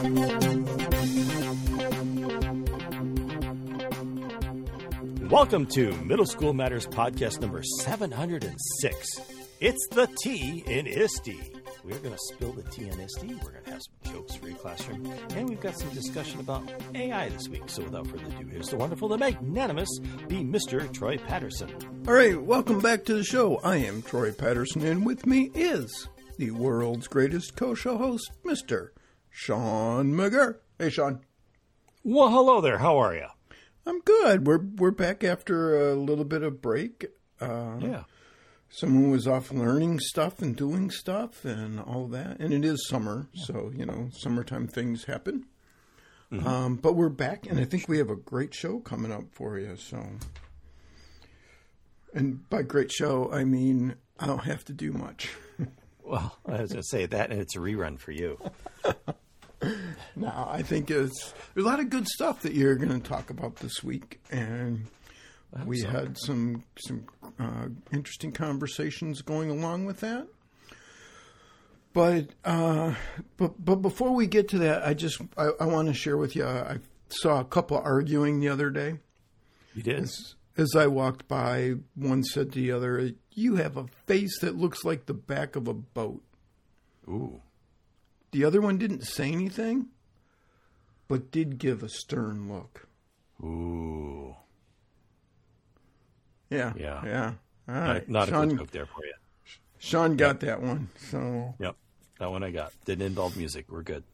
Welcome to Middle School Matters podcast number 706. It's the T in ISTE. We're going to spill the tea on ISTE. We're going to have some jokes for your classroom. And we've got some discussion about AI this week. So without further ado, here's the wonderful, the magnanimous, the Mr. Troy Patterson. All right, welcome back to the show. I am Troy Patterson, and with me is the world's greatest co-show host, Mr. Sean McGurr. Hey, Sean. Well, hello there. How are you? I'm good. We're back after a little bit of break. Yeah. Someone was off learning stuff and doing stuff and all that. And it is summer, so, summertime things happen. Mm-hmm. But we're back, and I think we have a great show coming up for you. So, and by great show, I mean I don't have to do much. Well, I was going to say that, and it's a rerun for you. No, I think there's a lot of good stuff that you're going to talk about this week, and we had some interesting conversations going along with that. But before we get to that, I want to share with you. I saw a couple arguing the other day. You did? As I walked by, one said to the other, "You have a face that looks like the back of a boat." Ooh. The other one didn't say anything, but did give a stern look. Ooh. Yeah. All right. Not Sean, a good joke there for you. Sean got that one. So. Yep. That one I got. Didn't involve music. We're good.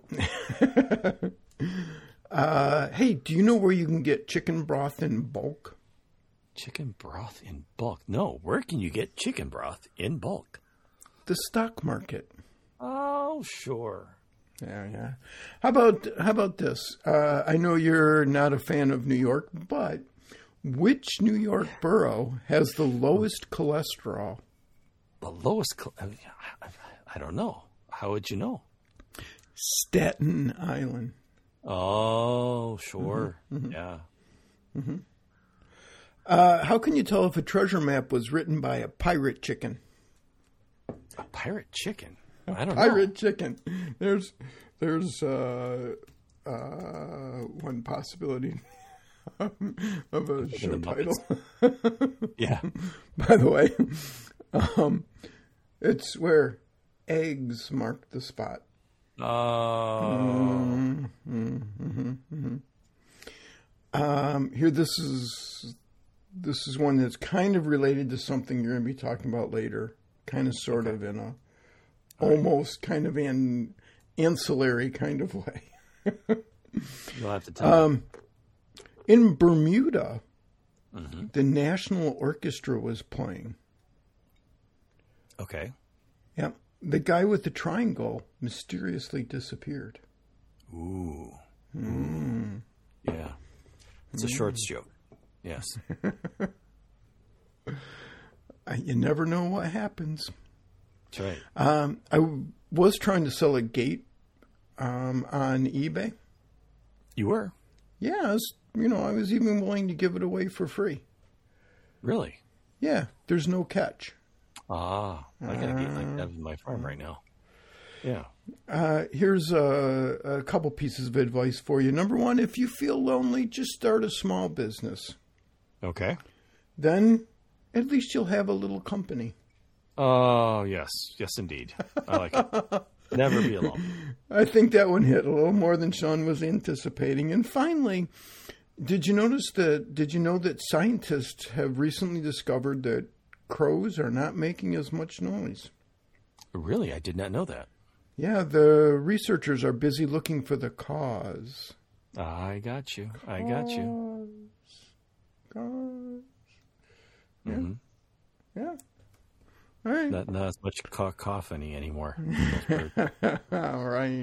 Hey, do you know where you can get chicken broth in bulk? Chicken broth in bulk? No. Where can you get chicken broth in bulk? The stock market. Oh, sure. Yeah. How about this? I know you're not a fan of New York, but which New York borough has the lowest cholesterol? The lowest? I don't know. How would you know? Staten Island. Oh, sure. Mm-hmm. Yeah. Mm-hmm. How can you tell if a treasure map was written by a pirate chicken? A pirate chicken? I don't know. Pirate chicken. There's one possibility of a show title. Yeah. By the way, it's where eggs mark the spot. Oh. Here, this is one that's kind of related to something you're going to be talking about later. Kind of, sort of, in a almost kind of an ancillary kind of way. You'll have to tell me. In Bermuda, the National Orchestra was playing. Okay. Yep. The guy with the triangle mysteriously disappeared. Ooh. Yeah. It's a shorts joke. Yes. You never know what happens. That's right. I was trying to sell a gate on eBay. You were? Yeah, I was even willing to give it away for free. Really? Yeah, there's no catch. I got a gate like that in my farm right now. Yeah. Here's a couple pieces of advice for you. Number one, if you feel lonely, just start a small business. Okay. Then at least you'll have a little company. Oh, yes. Yes, indeed. I like it. Never be alone. I think that one hit a little more than Sean was anticipating. And finally, did you know that scientists have recently discovered that crows are not making as much noise? Really? I did not know that. Yeah, the researchers are busy looking for the cause. I got you. Cause. Yeah. Mm-hmm. Yeah. All right. Not as much cacophony anymore. All right.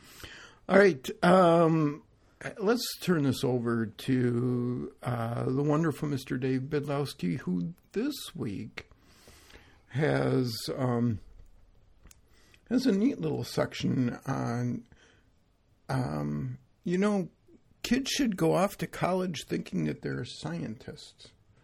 Let's turn this over to the wonderful Mr. Dave Bedlowski, who this week has a neat little section on, kids should go off to college thinking that they're scientists.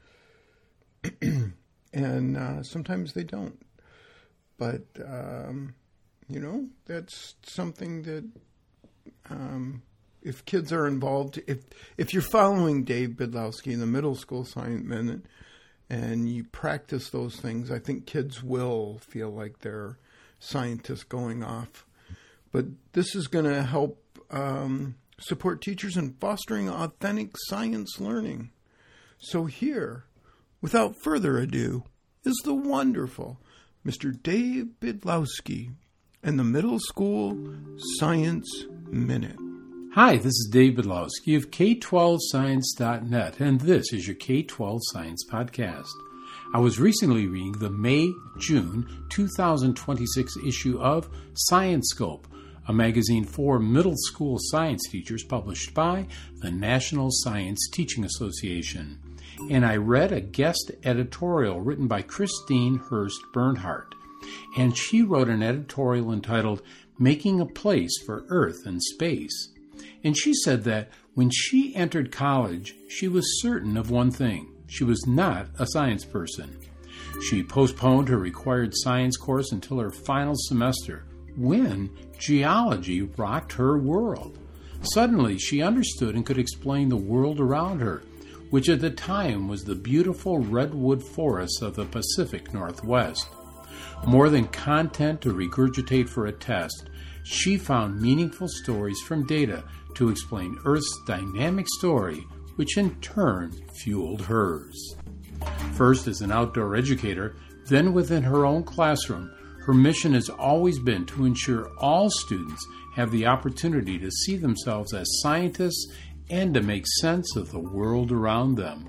And sometimes they don't. But, that's something that if kids are involved, if you're following Dave Bydlowski in the Middle School Science Minute and you practice those things, I think kids will feel like they're scientists going off. But this is going to help support teachers in fostering authentic science learning. So here, without further ado, is the wonderful Mr. Dave Bydlowski and the Middle School Science Minute. Hi, this is Dave Bydlowski of K12Science.net, and this is your K12 Science Podcast. I was recently reading the May-June 2026 issue of Science Scope, a magazine for middle school science teachers published by the National Science Teaching Association. And I read a guest editorial written by Christine Hurst Bernhardt. And she wrote an editorial entitled Making a Place for Earth and Space. And she said that when she entered college, she was certain of one thing. She was not a science person. She postponed her required science course until her final semester, when geology rocked her world. Suddenly, she understood and could explain the world around her, which at the time was the beautiful redwood forests of the Pacific Northwest. More than content to regurgitate for a test, she found meaningful stories from data to explain Earth's dynamic story, which in turn fueled hers. First as an outdoor educator, then within her own classroom, her mission has always been to ensure all students have the opportunity to see themselves as scientists and to make sense of the world around them.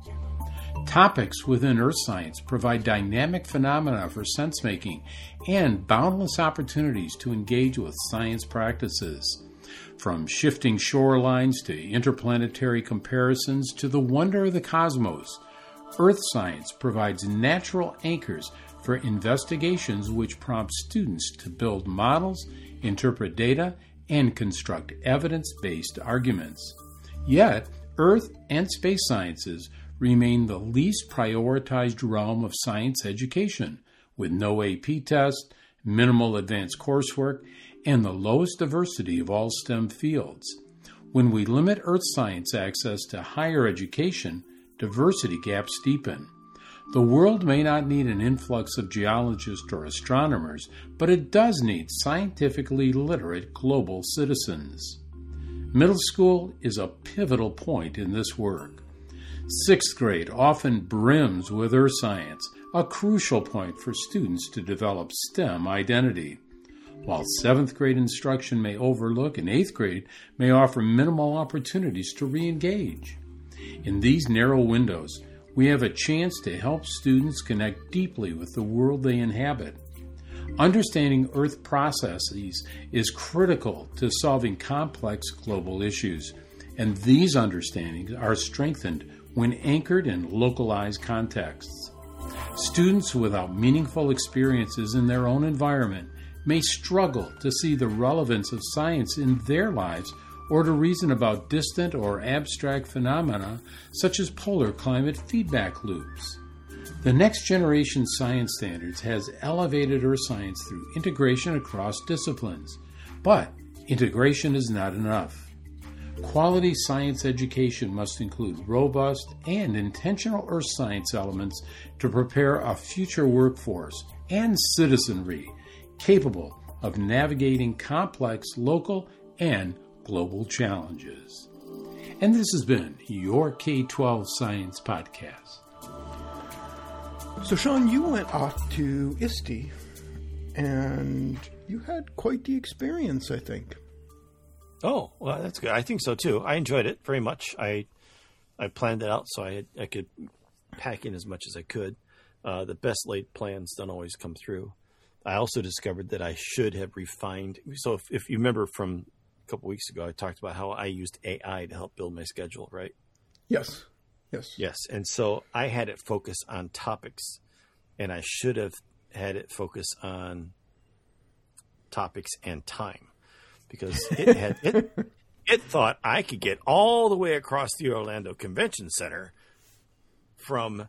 Topics within earth science provide dynamic phenomena for sense-making and boundless opportunities to engage with science practices. From shifting shorelines to interplanetary comparisons to the wonder of the cosmos, earth science provides natural anchors for investigations which prompt students to build models, interpret data, and construct evidence-based arguments. Yet, earth and space sciences remain the least prioritized realm of science education, with no AP test, minimal advanced coursework, and the lowest diversity of all STEM fields. When we limit earth science access to higher education, diversity gaps deepen. The world may not need an influx of geologists or astronomers, but it does need scientifically literate global citizens. Middle school is a pivotal point in this work. Sixth grade often brims with earth science, a crucial point for students to develop STEM identity. While seventh grade instruction may overlook, and eighth grade may offer minimal opportunities to re-engage. In these narrow windows, we have a chance to help students connect deeply with the world they inhabit. Understanding Earth processes is critical to solving complex global issues, and these understandings are strengthened when anchored in localized contexts. Students without meaningful experiences in their own environment may struggle to see the relevance of science in their lives or to reason about distant or abstract phenomena such as polar climate feedback loops. The Next Generation Science Standards has elevated earth science through integration across disciplines, but integration is not enough. Quality science education must include robust and intentional earth science elements to prepare a future workforce and citizenry capable of navigating complex local and global challenges. And this has been your K12 Science Podcast. So, Sean, you went off to ISTE, and you had quite the experience, I think. Oh, well, that's good. I think so, too. I enjoyed it very much. I planned it out so I could pack in as much as I could. The best laid plans don't always come through. I also discovered that I should have refined. So if you remember from a couple weeks ago, I talked about how I used AI to help build my schedule, right? Yes. And so I had it focus on topics, and I should have had it focus on topics and time, because it thought I could get all the way across the Orlando Convention Center from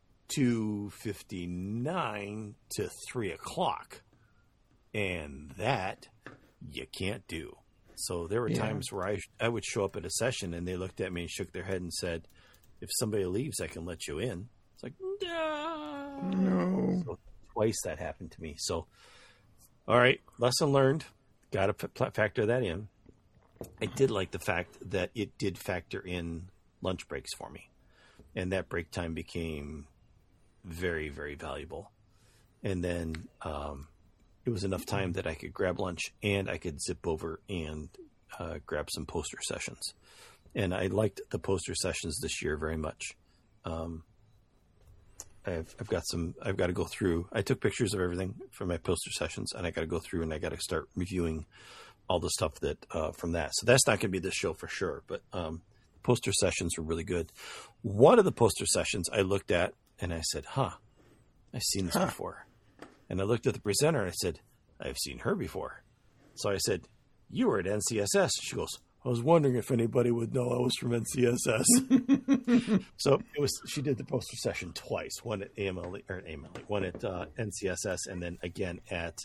2:59 to 3 o'clock, and that you can't do. So there were times where I would show up at a session and they looked at me and shook their head and said, if somebody leaves, I can let you in. It's like, no. So twice that happened to me. So, all right, lesson learned. Got to factor that in. I did like the fact that it did factor in lunch breaks for me. And that break time became very, very valuable. And then it was enough time that I could grab lunch and I could zip over and grab some poster sessions. And I liked the poster sessions this year very much. I've got to go through. I took pictures of everything for my poster sessions, and I got to go through and I got to start reviewing all the stuff that from that. So that's not going to be this show for sure, but poster sessions were really good. One of the poster sessions I looked at and I said, I've seen this before. And I looked at the presenter and I said, I've seen her before. So I said, you were at NCSS. She goes, I was wondering if anybody would know I was from NCSS. So she did the poster session twice, one at one at NCSS, and then again at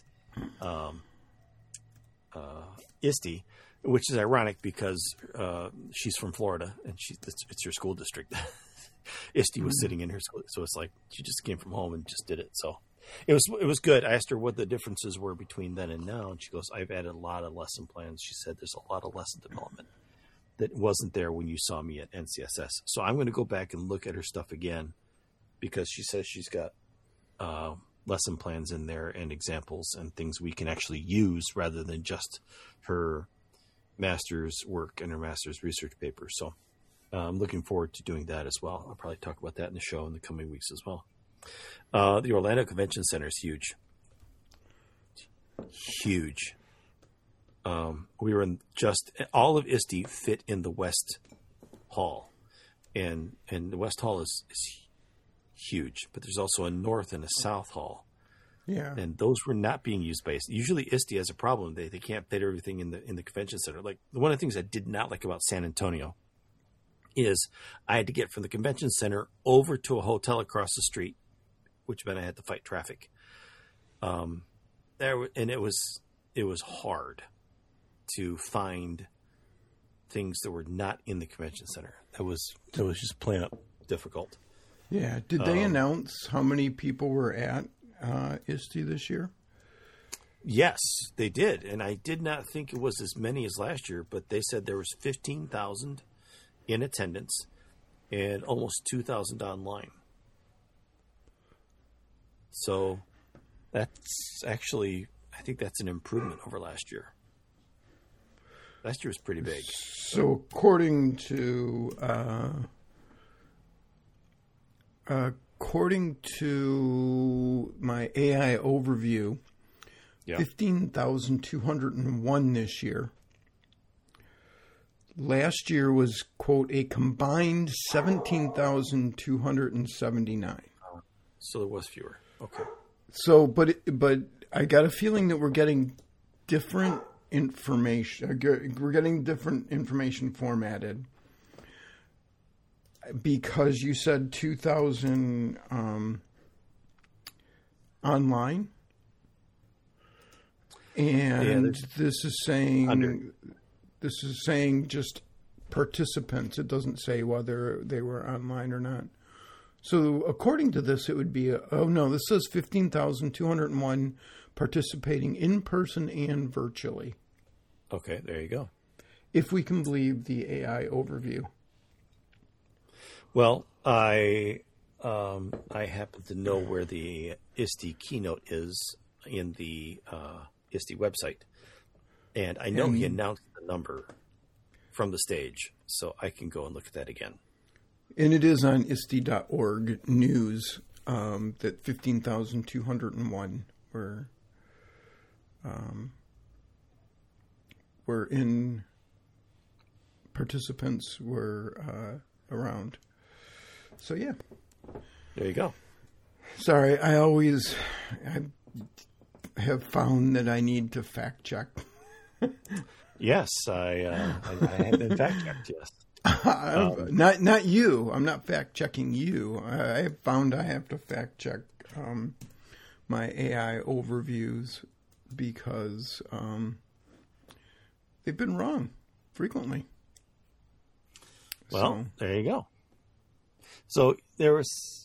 ISTE, which is ironic because she's from Florida and it's her school district. ISTE was sitting in her school, so it's like she just came from home and just did it. So it was good. I asked her what the differences were between then and now, and she goes, I've added a lot of lesson plans. She said there's a lot of lesson development that wasn't there when you saw me at NCSS. So I'm going to go back and look at her stuff again because she says she's got lesson plans in there and examples and things we can actually use rather than just her master's work and her master's research paper. So I'm looking forward to doing that as well. I'll probably talk about that in the show in the coming weeks as well. The Orlando Convention Center is huge. Huge. We were in all of ISTE fit in the West Hall. And the West Hall is huge, but there's also a North and a South Hall. Yeah. And those were not being used by ISTE. Usually ISTE has a problem. They can't fit everything in the convention center. Like one of the things I did not like about San Antonio is I had to get from the convention center over to a hotel across the street, which meant I had to fight traffic. And it was hard to find things that were not in the convention center. That was just plain up difficult. Yeah. Did they announce how many people were at ISTE this year? Yes, they did. And I did not think it was as many as last year, but they said there was 15,000 in attendance and almost 2,000 online. So that's actually, I think that's an improvement over last year. Last year was pretty big. So according to my AI overview, 15,201 this year. Last year was, quote, a combined 17,279. So there was fewer. Okay. So, but I got a feeling that we're getting different information. We're getting different information formatted because you said 2,000 online, and this is saying just participants. It doesn't say whether they were online or not. So according to this, it would be this says 15,201 participating in person and virtually. Okay, there you go. If we can believe the AI overview. Well, I happen to know where the ISTE keynote is in the ISTE website, and I know he announced the number from the stage, so I can go and look at that again. And it is on ISTE.org news that 15,201 were in participants were around. So yeah, there you go. Sorry, I have found that I need to fact check. Yes, I have been fact checked. Yes. Not you. I'm not fact checking you. I found I have to fact check my AI overviews because they've been wrong frequently. Well, there you go. So there was,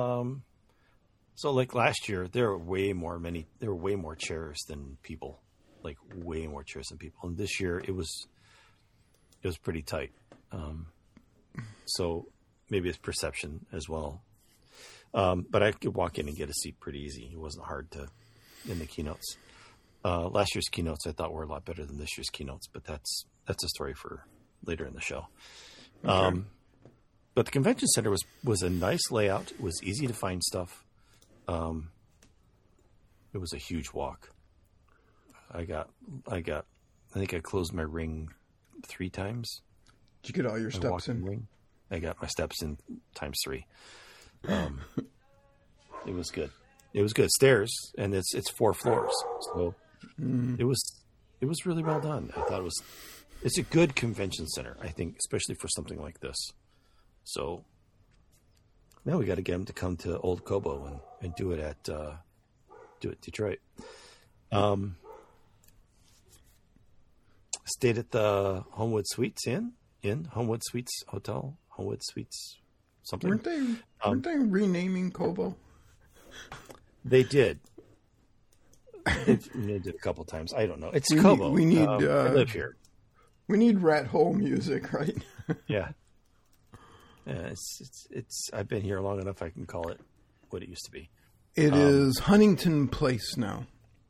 so like last year, there were way more chairs than people, like way more chairs than people. And this year it was pretty tight. So maybe it's perception as well. But I could walk in and get a seat pretty easy. It wasn't hard in the keynotes. Last year's keynotes I thought were a lot better than this year's keynotes, but that's a story for later in the show. Okay. But the convention center was a nice layout. It was easy to find stuff. It was a huge walk. I think I closed my ring 3 times. Did you get all your steps in? Ring. I got my steps in times 3. It was good. It was good. Stairs, and it's 4 floors. So it was really well done. I thought it's a good convention center, I think, especially for something like this. So now we got to get them to come to Old Kobo and do it at Detroit. Stayed at the Homewood Suites in Homewood Suites Hotel, Homewood Suites something. Weren't they renaming Kobo? They did. They did a couple times. I don't know. It's Kobo. We need. I live here. We need Rat Hole music, right? Yeah. It's. I've been here long enough. I can call it what it used to be. It is Huntington Place now.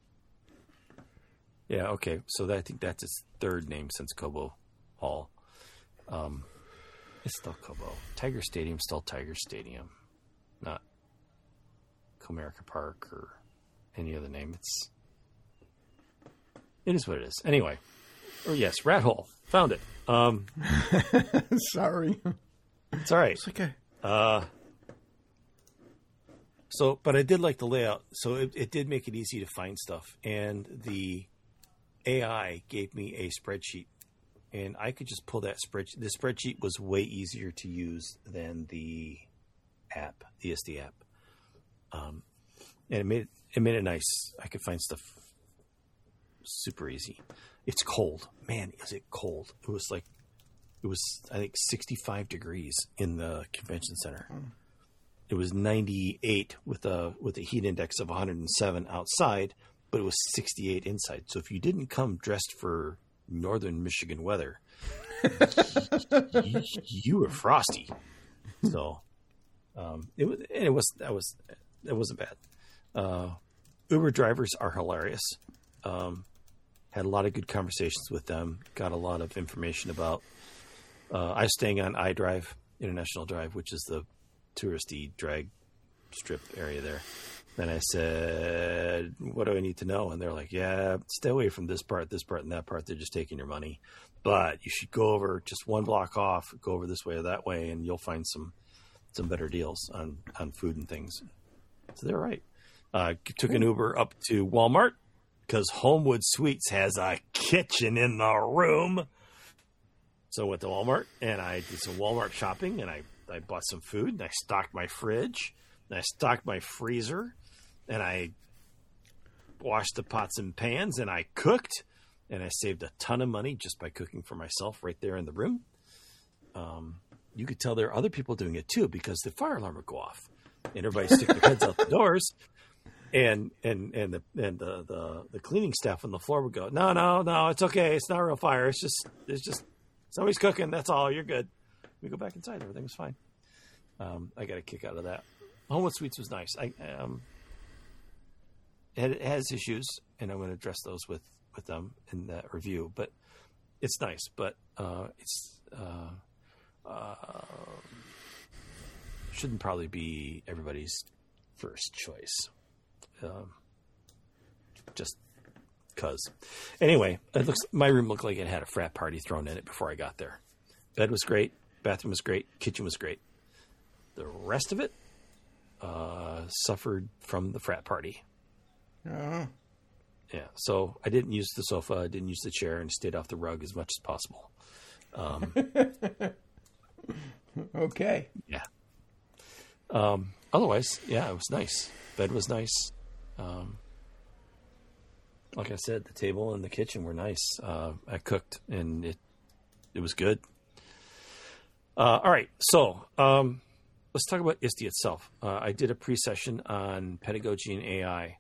Yeah. Okay. So I think that's its 3rd name since Kobo Hall. It's still Kobo. Tiger Stadium, still Tiger Stadium, not Comerica Park or any other name. It is what it is. Anyway. Or yes, Rat Hole. Found it. Sorry. It's all right. It's okay. But I did like the layout. So it did make it easy to find stuff. And the AI gave me a spreadsheet. And I could just pull that spreadsheet. The spreadsheet was way easier to use than the app, the SD app. And it made it nice. I could find stuff super easy. It's cold. Man, is it cold. It was I think 65 degrees in the convention center. It was 98 with a heat index of 107 outside, but it was 68 inside. So if you didn't come dressed for northern Michigan weather, you were frosty. So it wasn't bad. Uber drivers are hilarious. Had a lot of good conversations with them. Got a lot of information about. I was staying on iDrive, International Drive, which is the touristy drag strip area there. And I said, "What do I need to know?" And they're like, "Yeah, stay away from this part, and that part. They're just taking your money. But you should go over just 1 block off, go over this way or that way, and you'll find some better deals on food and things." So they're right. Took an Uber up to Walmart because Homewood Suites has a kitchen in the room. So I went to Walmart and I did some Walmart shopping, and I bought some food, and I stocked my fridge, and I stocked my freezer, and I washed the pots and pans, and I cooked, and I saved a ton of money just by cooking for myself right there in the room. You could tell there are other people doing it too, because the fire alarm would go off, and everybody stick their heads out the doors, and the cleaning staff on the floor would go, no, it's okay, it's not a real fire, it's just somebody's cooking, that's all, you're good. We go back inside, everything was fine. I got a kick out of that. Homewood Suites was nice. It has issues, and I'm going to address those with them in that review. But it's nice. But it's shouldn't probably be everybody's first choice. Just because. Anyway, my room looked like it had a frat party thrown in it before I got there. Bed was great. Bathroom was great. Kitchen was great. The rest of it suffered from the frat party. Oh. Yeah, so I didn't use the sofa, I didn't use the chair, and stayed off the rug as much as possible. Okay. Yeah. Otherwise, yeah, it was nice. Bed was nice. Like I said, the table and the kitchen were nice. I cooked, and it was good. All right, so let's talk about ISTE itself. I did a pre-session on pedagogy and AI.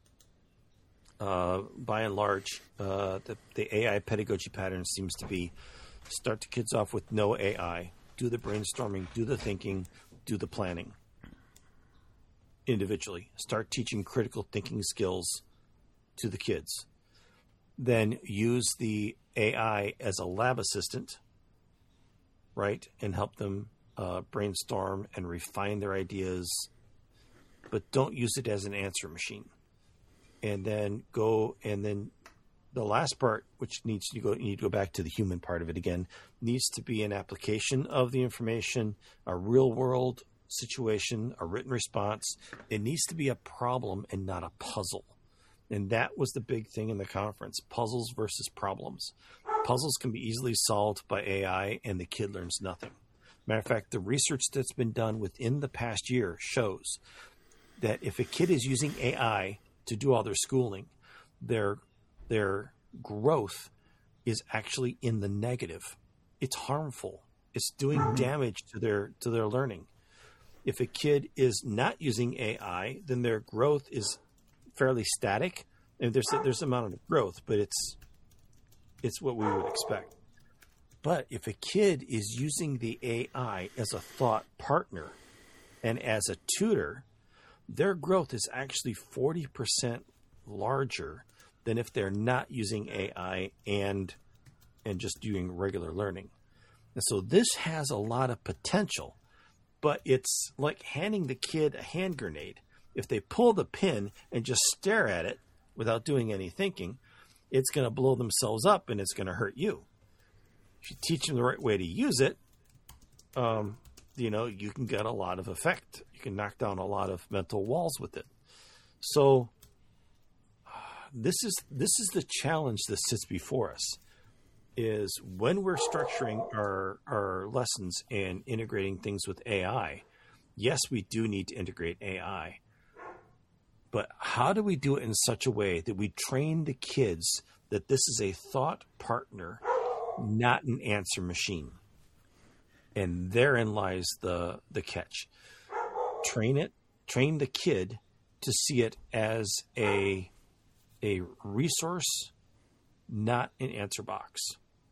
By and large, the AI pedagogy pattern seems to be start the kids off with no AI, do the brainstorming, do the thinking, do the planning individually. Start teaching critical thinking skills to the kids. Then use the AI as a lab assistant, right, and help them brainstorm and refine their ideas, but don't use it as an answer machine. And then the last part, which you need to go back to the human part of it again, needs to be an application of the information, a real world situation, a written response. It needs to be a problem and not a puzzle. And that was the big thing in the conference, puzzles versus problems. Puzzles can be easily solved by AI, and the kid learns nothing. Matter of fact, the research that's been done within the past year shows that if a kid is using AI to do all their schooling, their growth is actually in the negative. It's harmful. It's doing damage to their learning. If a kid is not using AI, then their growth is fairly static. And there's an amount of growth, but it's what we would expect. But if a kid is using the AI as a thought partner and as a tutor, their growth is actually 40% larger than if they're not using AI and just doing regular learning. And so this has a lot of potential, but it's like handing the kid a hand grenade. If they pull the pin and just stare at it without doing any thinking, it's going to blow themselves up and it's going to hurt you. If you teach them the right way to use it, you can get a lot of effect. You can knock down a lot of mental walls with it. So this is the challenge that sits before us, is when we're structuring our lessons and integrating things with AI. Yes, we do need to integrate AI, but how do we do it in such a way that we train the kids that this is a thought partner, not an answer machine? And therein lies the catch. Train the kid to see it as a resource, not an answer box.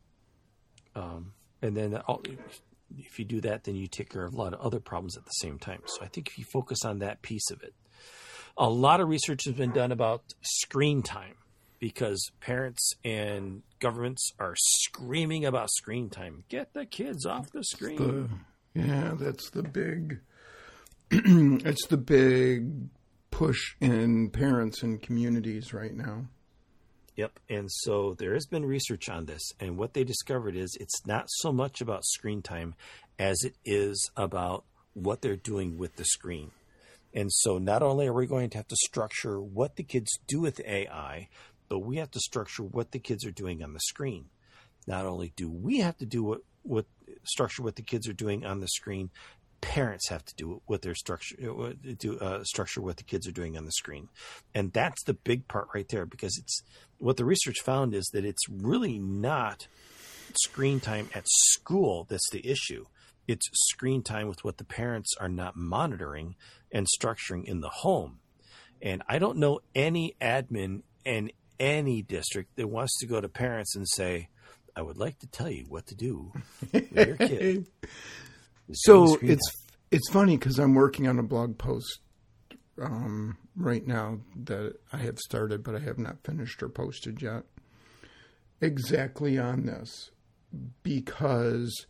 And then if you do that, then you take care of a lot of other problems at the same time. So I think if you focus on that piece of it, a lot of research has been done about screen time, because parents and governments are screaming about screen time. Get the kids off the screen. That's the big. It's the big push in parents and communities right now. Yep. And so there has been research on this, and what they discovered is it's not so much about screen time as it is about what they're doing with the screen. And so not only are we going to have to structure what the kids do with AI, but we have to structure what the kids are doing on the screen. Not only do we have to do structure what the kids are doing on the screen, parents have to do what their structure what the kids are doing on the screen. And that's the big part right there, because it's what the research found is that it's really not screen time at school that's the issue. It's screen time with what the parents are not monitoring and structuring in the home. And I don't know any admin in any district that wants to go to parents and say, I would like to tell you what to do with your kid. So it's funny, because I'm working on a blog post right now that I have started, but I have not finished or posted yet, exactly on this, because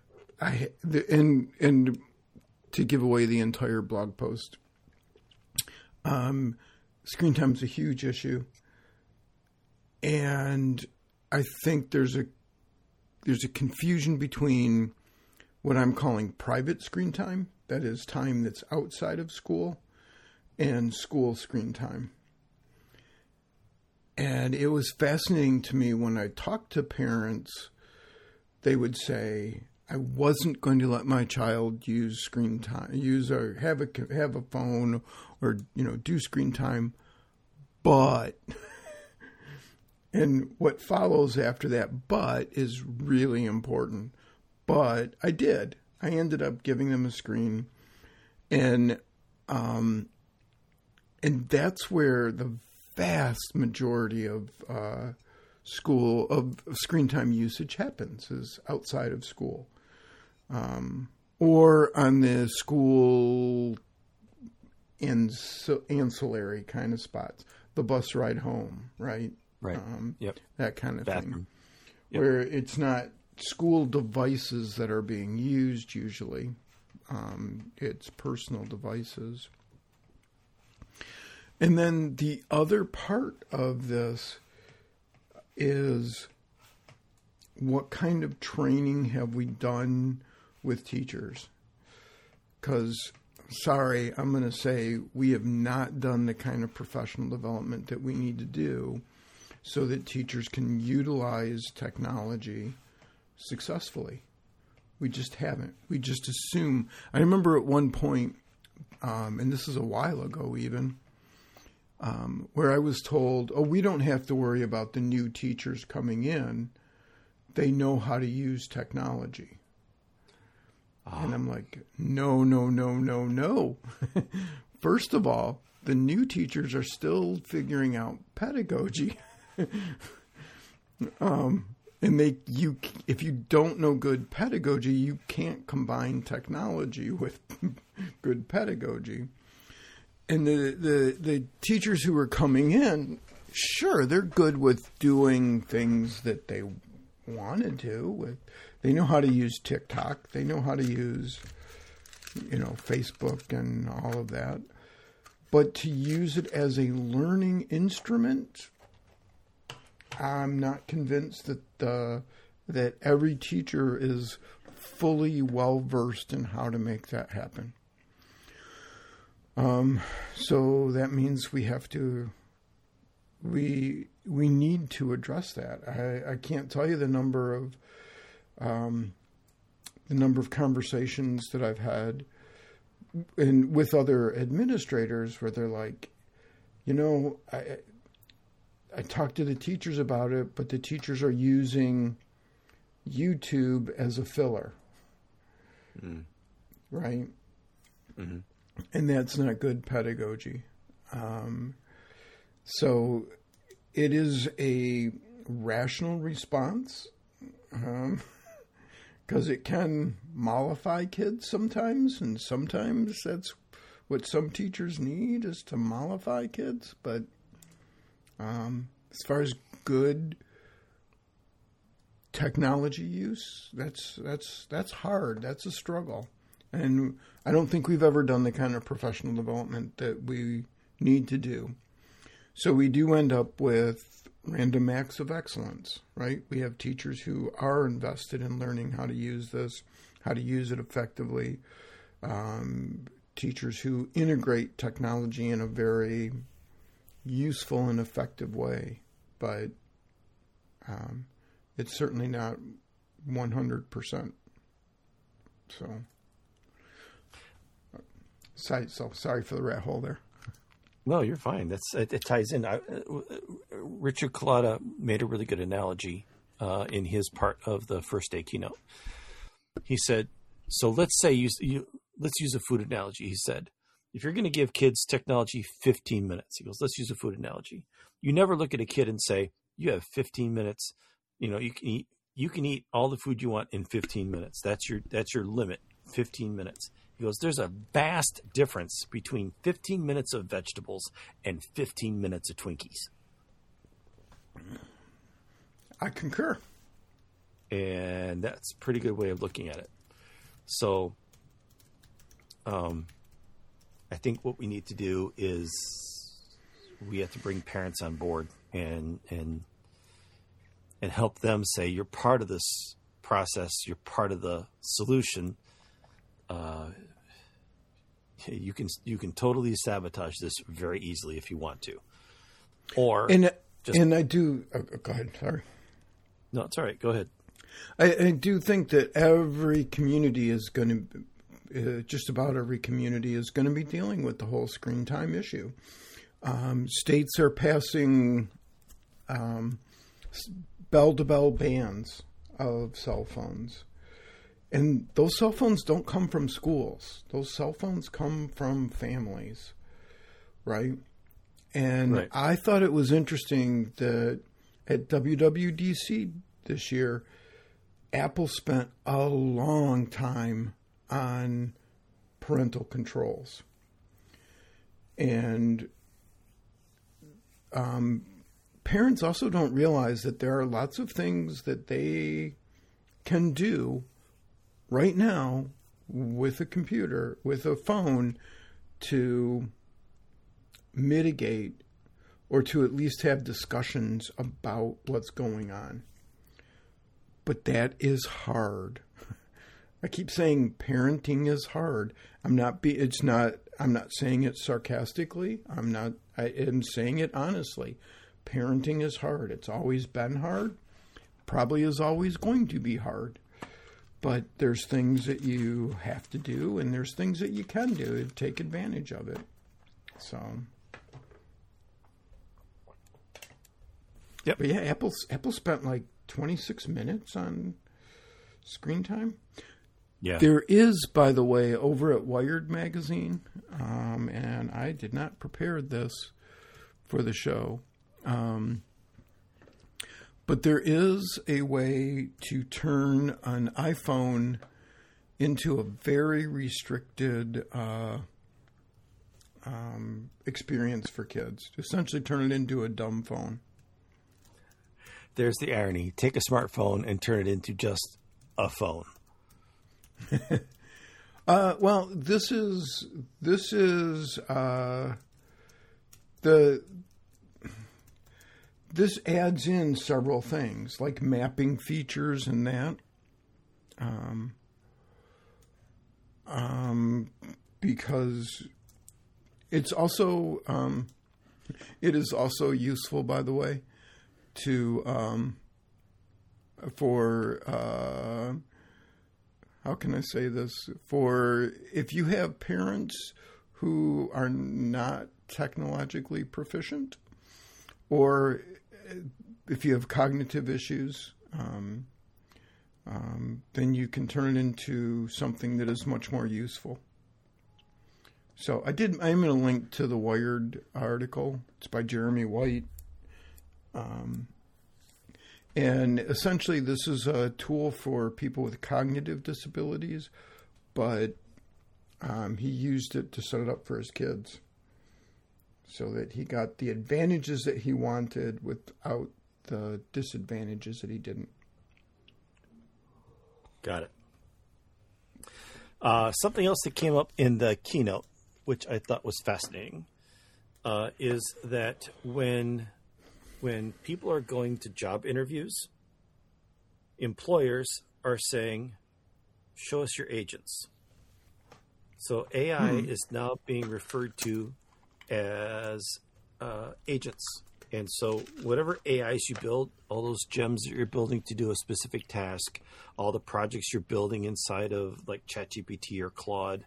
and to give away the entire blog post, screen time is a huge issue, and I think there's a confusion between what I'm calling private screen time, that is time that's outside of school, and school screen time. And it was fascinating to me when I talked to parents, they would say, I wasn't going to let my child use screen time, have a phone, or do screen time, but And what follows after that but is really important. But I did. I ended up giving them a screen. And that's where the vast majority of screen time usage happens, is outside of school. Or on the school ancillary kind of spots. The bus ride home, right? Right. Yep. That kind of Bathroom. thing. Yep. Where it's not school devices that are being used usually. It's personal devices. And then the other part of this is, what kind of training have we done with teachers? Because, sorry, I'm going to say we have not done the kind of professional development that we need to do so that teachers can utilize technology successfully. We just haven't. We just assume. I remember at one point, and this is a while ago even, where I was told, we don't have to worry about the new teachers coming in. They know how to use technology. And I'm like, no. First of all, the new teachers are still figuring out pedagogy. And if you don't know good pedagogy, you can't combine technology with good pedagogy. And the teachers who are coming in, sure, they're good with doing things that they wanted to. They know how to use TikTok. They know how to use, Facebook and all of that. But to use it as a learning instrument, I'm not convinced that every teacher is fully well-versed in how to make that happen. So that means we need to address that. I can't tell you the number of conversations that I've had with other administrators where they're like, I talked to the teachers about it, but the teachers are using YouTube as a filler. Right? Mm-hmm. And that's not good pedagogy. So it is a rational response, because it can mollify kids sometimes, and sometimes that's what some teachers need, is to mollify kids. But as far as good technology use, that's hard. That's a struggle. And I don't think we've ever done the kind of professional development that we need to do. So we do end up with random acts of excellence, right? We have teachers who are invested in learning how to use this, how to use it effectively. Teachers who integrate technology in a very useful and effective way. But it's certainly not 100%. So sorry for the rat hole there. No, you're fine. It ties in. Richard Collada made a really good analogy in his part of the first day keynote. He said, so let's say let's use a food analogy. He said, if you're going to give kids technology 15 minutes, he goes, let's use a food analogy. You never look at a kid and say, you have 15 minutes. You can eat all the food you want in 15 minutes. That's your limit, 15 minutes. He goes, there's a vast difference between 15 minutes of vegetables and 15 minutes of Twinkies. I concur. And that's a pretty good way of looking at it. So I think what we need to do is we have to bring parents on board and help them say, you're part of this process, you're part of the solution. You can totally sabotage this very easily if you want to, and I do. Go ahead. Sorry. No, it's all right. Go ahead. I do think that every community is going to, just about every community is going to be dealing with the whole screen time issue. States are passing bell-to-bell bands of cell phones. And those cell phones don't come from schools. Those cell phones come from families, right? And I thought it was interesting that at WWDC this year, Apple spent a long time on parental controls. And parents also don't realize that there are lots of things that they can do right now with a computer, with a phone, to mitigate or to at least have discussions about what's going on. But that is hard. I keep saying parenting is hard. I'm not saying it sarcastically. I am saying it honestly. Parenting is hard. It's always been hard. Probably is always going to be hard. But there's things that you have to do, and there's things that you can do to take advantage of it. So, yep. But yeah, Apple spent like 26 minutes on screen time. Yeah. There is, by the way, over at Wired magazine, and I did not prepare this for the show, but there is a way to turn an iPhone into a very restricted experience for kids. To essentially turn it into a dumb phone. There's the irony. Take a smartphone and turn it into just a phone. Well, this adds in several things like mapping features and that, because it's also it is also useful, by the way, to for how can I say this? For if you have parents who are not technologically proficient, or if you have cognitive issues, then you can turn it into something that is much more useful. So I'm going to link to the Wired article. It's by Jeremy White. And essentially, this is a tool for people with cognitive disabilities, but he used it to set it up for his kids so that he got the advantages that he wanted without the disadvantages that he didn't. Got it. Something else that came up in the keynote, which I thought was fascinating, is that when people are going to job interviews, employers are saying, show us your agents. So AI is now being referred to as agents. And so whatever AIs you build, all those gems that you're building to do a specific task, all the projects you're building inside of like ChatGPT or Claude,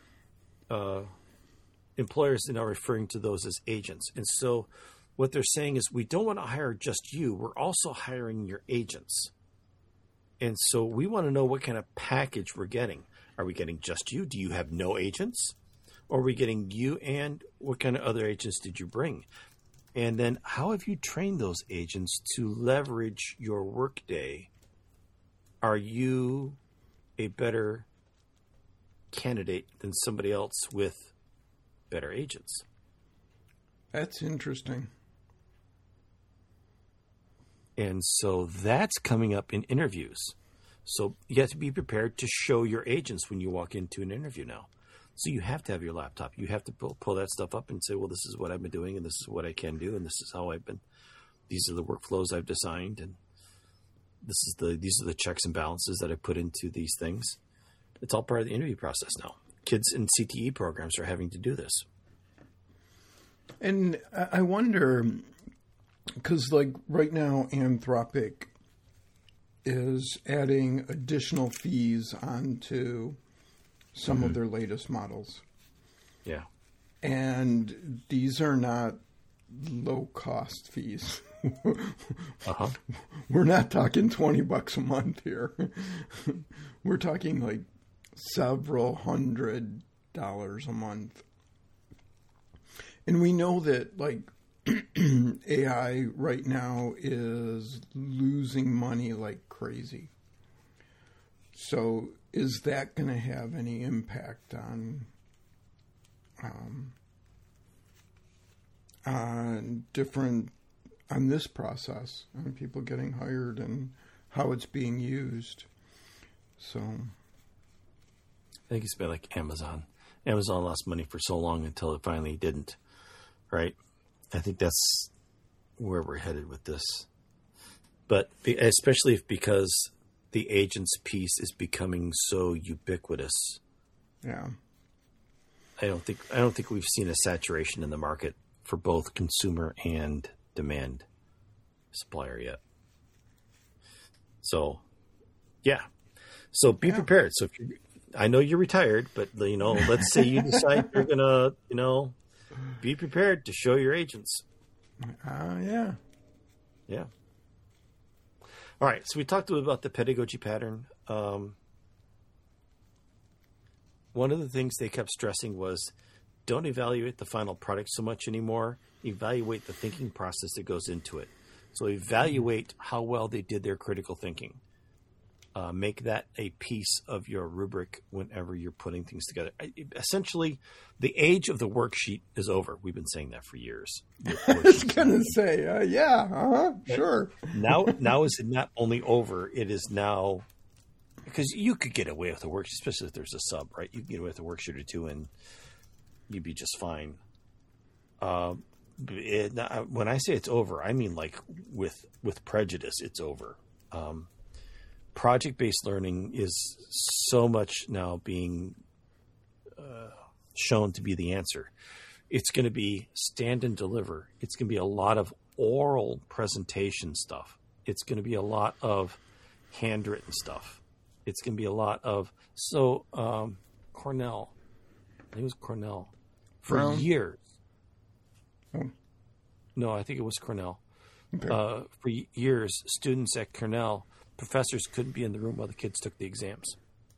employers are now referring to those as agents. And so what they're saying is, we don't want to hire just you. We're also hiring your agents. And so we want to know what kind of package we're getting. Are we getting just you? Do you have no agents? Or are we getting you, and what kind of other agents did you bring? And then how have you trained those agents to leverage your workday? Are you a better candidate than somebody else with better agents? That's interesting. And so that's coming up in interviews. So you have to be prepared to show your agents when you walk into an interview now. So you have to have your laptop. You have to pull that stuff up and say, well, this is what I've been doing, and this is what I can do, and this is how these are the workflows I've designed, and these are the checks and balances that I put into these things. It's all part of the interview process now. Kids in CTE programs are having to do this. And I wonder, because like right now, Anthropic is adding additional fees onto some of their latest models. Yeah. And these are not low-cost fees. We're not talking $20 a month here. We're talking like several $100 a month. And we know that like AI right now is losing money like crazy. So is that going to have any impact on this process, on people getting hired and how it's being used? So I think it's been like Amazon. Amazon lost money for so long until it finally didn't, right? I think that's where we're headed with this. But especially because the agents piece is becoming so ubiquitous. Yeah. I don't think we've seen a saturation in the market for both consumer and demand supplier yet. So, yeah. So be prepared. So I know you're retired, but let's say you decide you're gonna, be prepared to show your agents. Yeah. Yeah. All right. So we talked a little about the pedagogy pattern. One of the things they kept stressing was don't evaluate the final product so much anymore. Evaluate the thinking process that goes into it. So evaluate how well they did their critical thinking. Make that a piece of your rubric whenever you're putting things together. Essentially, the age of the worksheet is over. We've been saying that for years. I was going to say, sure. Now is it not only over, it is now, because you could get away with a worksheet, especially if there's a sub, right? You can get away with a worksheet or two and you'd be just fine. When I say it's over, I mean like with prejudice, it's over. Project-based learning is so much now being shown to be the answer. It's going to be stand and deliver. It's going to be a lot of oral presentation stuff. It's going to be a lot of handwritten stuff. It's going to be a lot of Cornell. I think it was Cornell for years. Oh. No, I think it was Cornell. Okay. For years, students at Cornell, professors couldn't be in the room while the kids took the exams.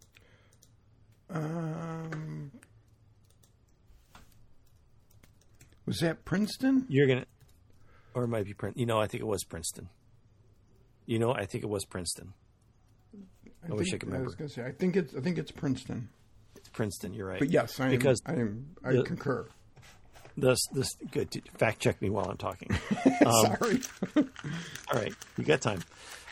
Was that Princeton? Or it might be Princeton. I think it was Princeton. I think it was Princeton. I wish I could remember. I was going to say, I think it's Princeton. It's Princeton. You're right. But yes, I concur. This good. Fact check me while I'm talking. Sorry. All right, you got time.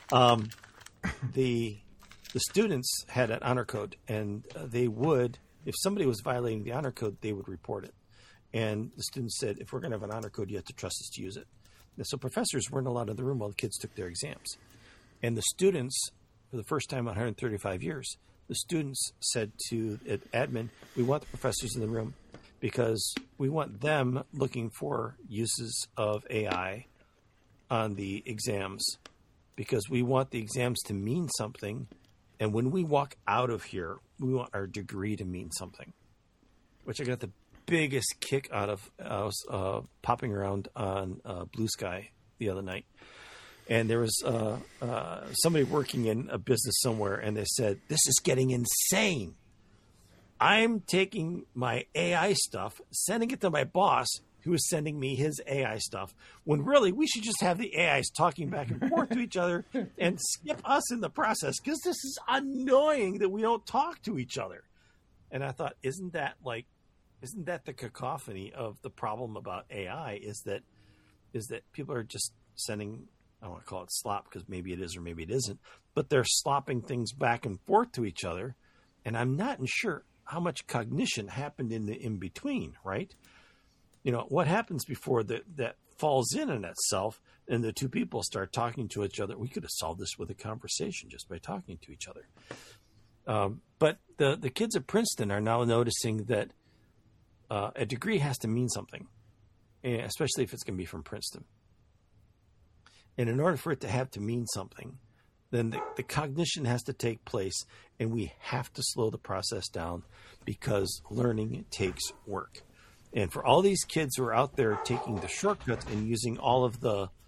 The students had an honor code, and they would, if somebody was violating the honor code, they would report it. And the students said, if we're going to have an honor code, you have to trust us to use it. And so professors weren't allowed in the room while the kids took their exams. And the students, for the first time in 135 years, the students said to admin, we want the professors in the room because we want them looking for uses of AI on the exams, because we want the exams to mean something. And when we walk out of here, we want our degree to mean something, which I got the biggest kick out of. I was popping around on Blue Sky the other night, and there was somebody working in a business somewhere, and they said, this is getting insane. I'm taking my AI stuff, sending it to my boss, who is sending me his AI stuff, when really we should just have the AIs talking back and forth to each other and skip us in the process, because this is annoying that we don't talk to each other. And I thought, isn't that the cacophony of the problem about AI is that people are just sending, I don't want to call it slop because maybe it is or maybe it isn't, but they're slopping things back and forth to each other. And I'm not sure how much cognition happened in between, right? What happens before that falls in on itself and the two people start talking to each other? We could have solved this with a conversation just by talking to each other. But the kids at Princeton are now noticing that a degree has to mean something, especially if it's going to be from Princeton. And in order for it to have to mean something, then the cognition has to take place, and we have to slow the process down because learning takes work. And for all these kids who are out there taking the shortcuts and using all of the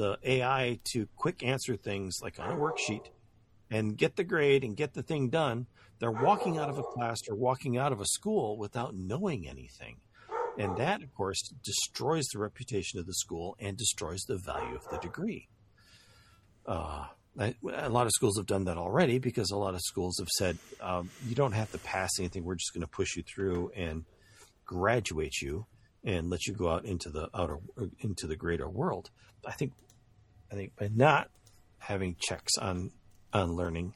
the AI to quick answer things like on a worksheet and get the grade and get the thing done, they're walking out of a class or walking out of a school without knowing anything. And that, of course, destroys the reputation of the school and destroys the value of the degree. A lot of schools have done that already, because a lot of schools have said, you don't have to pass anything. We're just going to push you through and graduate you and let you go out into the greater world. I think by not having checks on learning,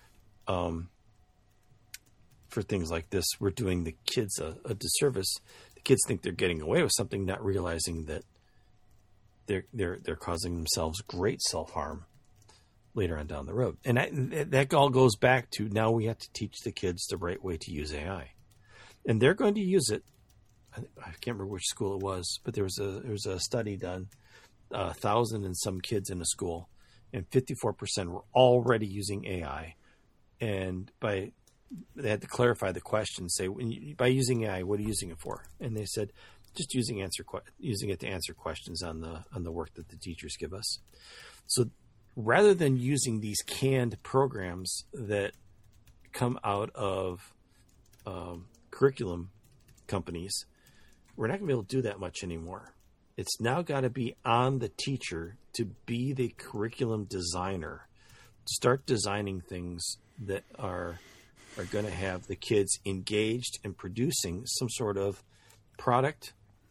for things like this, we're doing the kids a disservice. The kids think they're getting away with something, not realizing that they're causing themselves great self-harm later on down the road. And that all goes back to, now we have to teach the kids the right way to use AI. And they're going to use it. I can't remember which school it was, but there was a study done, 1,000 and some kids in a school, and 54% were already using AI. And they had to clarify the question, say, by using AI, what are you using it for? And they said, just using it to answer questions on the work that the teachers give us. So rather than using these canned programs that come out of curriculum companies, we're not going to be able to do that much anymore. It's now got to be on the teacher to be the curriculum designer, to start designing things that are going to have the kids engaged in producing some sort of product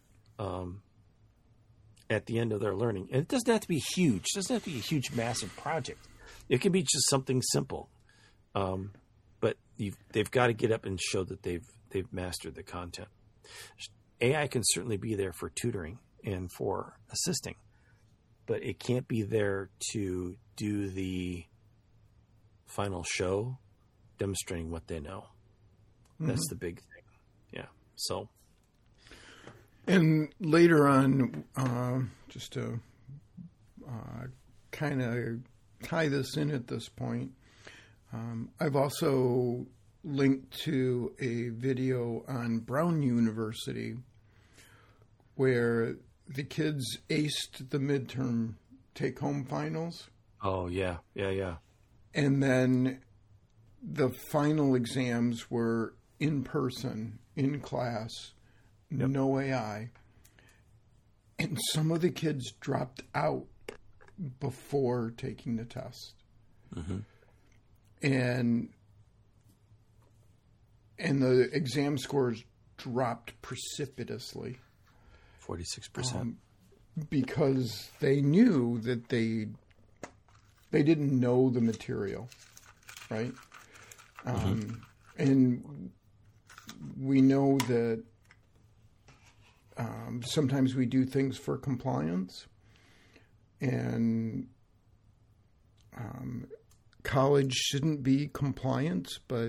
at the end of their learning. And it doesn't have to be huge. It doesn't have to be a huge, massive project. It can be just something simple. But they've got to get up and show that they've mastered the content. AI can certainly be there for tutoring and for assisting, but it can't be there to do the final show demonstrating what they know. Mm-hmm. That's the big thing. Yeah. So. And later on, just to kind of tie this in at this point, I've also linked to a video on Brown University where the kids aced the midterm take-home finals. Oh, yeah. And then the final exams were in person, in class, yep. No AI. And some of the kids dropped out before taking the test. Mm-hmm. And the exam scores dropped precipitously. 46%. Because they knew that they didn't know the material, right? Mm-hmm. And we know that sometimes we do things for compliance, and college shouldn't be compliance, but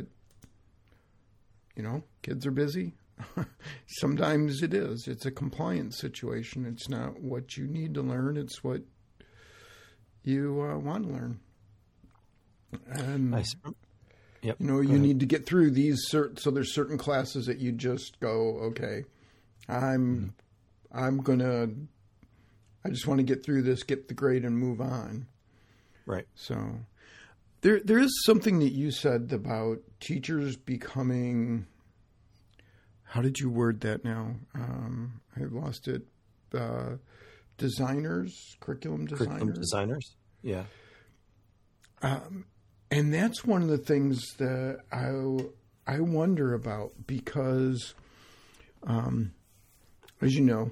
kids are busy. Sometimes it is. It's a compliance situation. It's not what you need to learn. It's what you want to learn. And yep. You need to get through these so there's certain classes that you just go, okay, I just want to get through this, get the grade, and move on. Right. So there is something that you said about teachers becoming. How did you word that now? I've lost it. Designers, curriculum designers. Curriculum designers, yeah. And that's one of the things that I wonder about, because, as you know,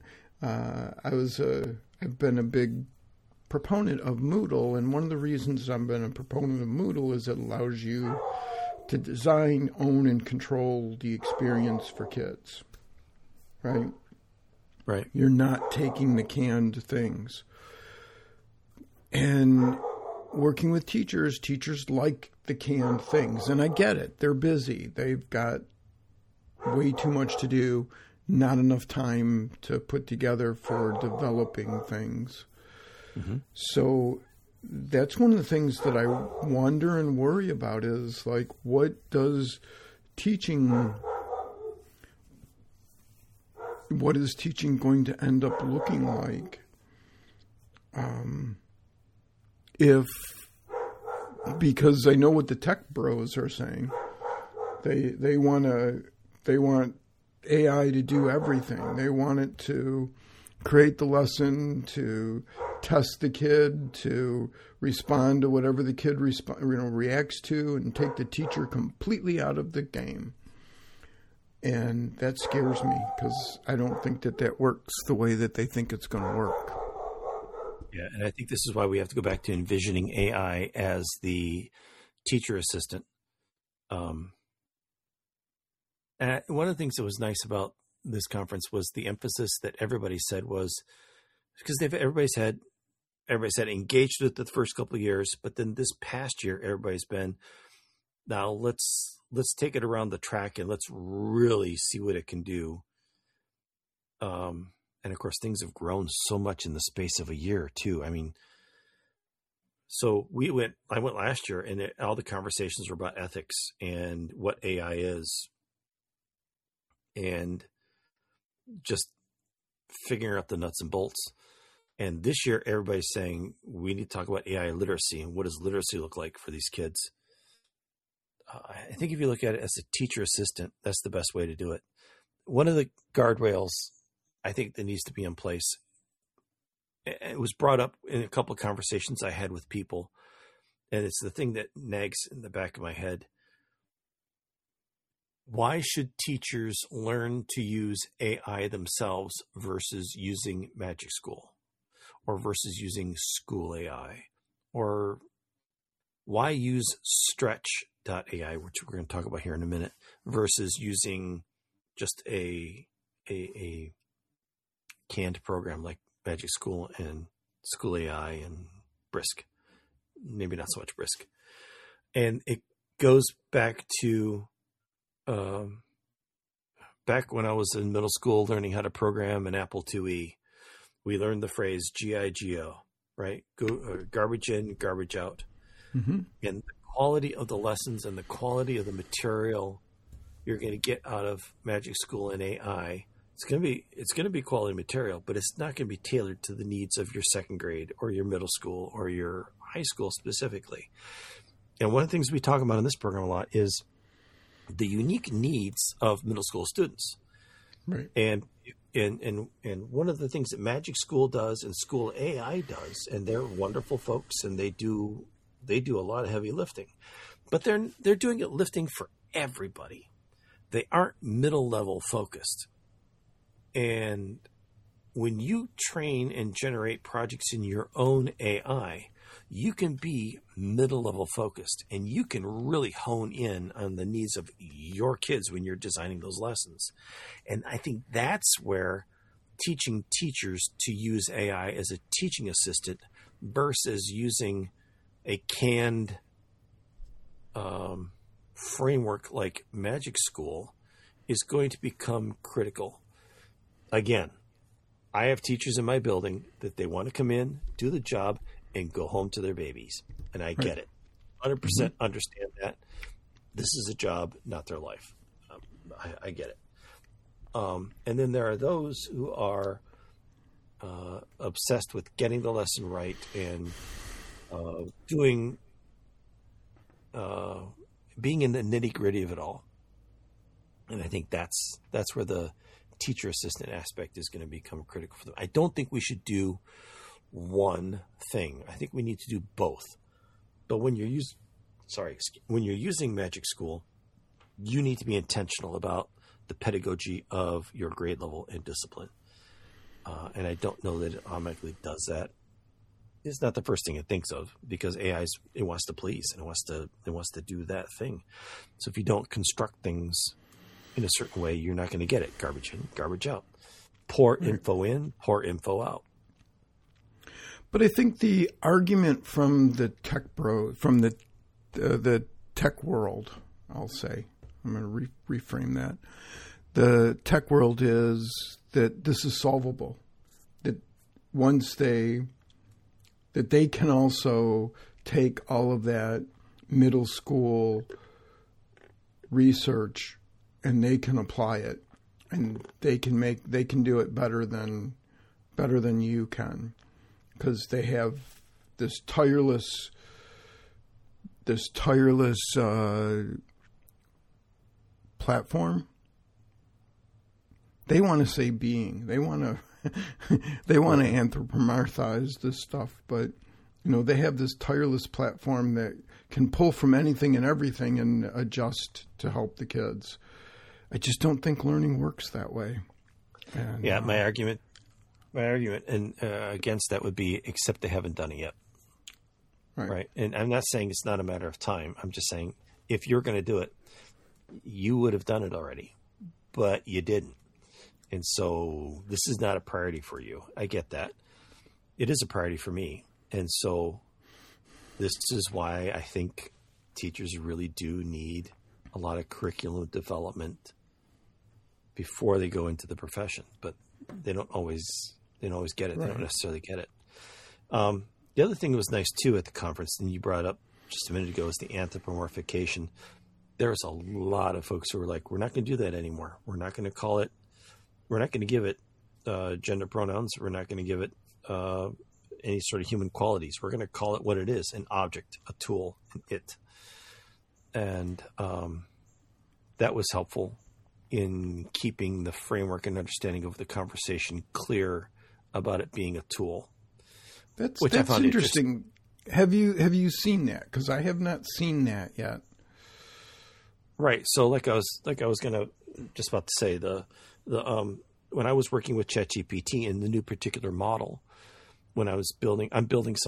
I've been a big proponent of Moodle, and one of the reasons I've been a proponent of Moodle is it allows you to design, own, and control the experience for kids, right? Right. You're not taking the canned things. And working with teachers like the canned things. And I get it. They're busy. They've got way too much to do, not enough time to put together for developing things. Mm-hmm. So that's one of the things that I wonder and worry about is, like, what is teaching going to end up looking like? because I know what the tech bros are saying. They want AI to do everything. They want it to create the lesson, to test the kid, to respond to whatever the kid reacts to, and take the teacher completely out of the game. And that scares me because I don't think that works the way that they think it's going to work. Yeah, and I think this is why we have to go back to envisioning AI as the teacher assistant. And one of the things that was nice about this conference was the emphasis that everybody said was, because everybody's had engaged with it the first couple of years, but then this past year everybody's been, now let's take it around the track and let's really see what it can do. And of course, things have grown so much in the space of a year too. I mean, so I went last year, and all the conversations were about ethics and what AI is, and just figuring out the nuts and bolts. And this year, everybody's saying we need to talk about AI literacy and what does literacy look like for these kids. I think if you look at it as a teacher assistant, that's the best way to do it. One of the guardrails I think that needs to be in place, it was brought up in a couple of conversations I had with people, and it's the thing that nags in the back of my head. Why should teachers learn to use AI themselves versus using Magic School, or versus using School AI? Or why use Stretch.ai, which we're going to talk about here in a minute, versus using just a canned program like Magic School and School AI and Brisk? Maybe not so much Brisk. And it goes back to back when I was in middle school learning how to program an Apple IIe. We learned the phrase GIGO, right? Garbage in, garbage out. Mm-hmm. And the quality of the lessons and the quality of the material you're going to get out of Magic School and AI, it's going to be quality material, but it's not going to be tailored to the needs of your second grade or your middle school or your high school specifically. And one of the things we talk about in this program a lot is the unique needs of middle school students. Right. And one of the things that Magic School does and School AI does, and they're wonderful folks, and they do a lot of heavy lifting, but they're doing it lifting for everybody. They aren't middle level focused. And when you train and generate projects in your own AI, you can be middle level focused, and you can really hone in on the needs of your kids when you're designing those lessons. And I think that's where teaching teachers to use AI as a teaching assistant versus using a canned framework like Magic School is going to become critical. Again, I have teachers in my building that they want to come in, do the job, and go home to their babies. And I get it. 100% understand that. This is a job, not their life. I get it. And then there are those who are obsessed with getting the lesson right and being in the nitty-gritty of it all. And I think that's where the teacher assistant aspect is going to become critical for them. I don't think we should do one thing. I think we need to do both. But when you're using Magic School, you need to be intentional about the pedagogy of your grade level and discipline. And I don't know that it automatically does that. It's not the first thing it thinks of, because AI it wants to please and it wants to do that thing. So if you don't construct things in a certain way, you're not going to get it. Garbage in, garbage out. Pour info in, pour info out. But I think the argument from the tech from the tech world, I'll say, I'm going to reframe that. The tech world is that this is solvable. That once they can also take all of that middle school research and they can apply it, and they can do it better than you can. because they have this tireless platform. They want to say being. They want to anthropomorphize this stuff, but they have this tireless platform that can pull from anything and everything and adjust to help the kids. I just don't think learning works that way. And, my argument and against that would be, except they haven't done it yet. Right. And I'm not saying it's not a matter of time. I'm just saying, if you're going to do it, you would have done it already, but you didn't. And so this is not a priority for you. I get that. It is a priority for me. And so this is why I think teachers really do need a lot of curriculum development before they go into the profession, but they don't always get it. Right. They don't necessarily get it. The other thing that was nice too at the conference, and you brought up just a minute ago, is the anthropomorphication. There's a lot of folks who are like, we're not going to do that anymore. We're not going to give it gender pronouns. We're not going to give it any sort of human qualities. We're going to call it what it is, an object, a tool, an it. And that was helpful in keeping the framework and understanding of the conversation clear about it being a tool. That's interesting. Have you seen that? Because I have not seen that yet. Right. So like I was going to just about to say when I was working with ChatGPT in the new particular model, when I'm building an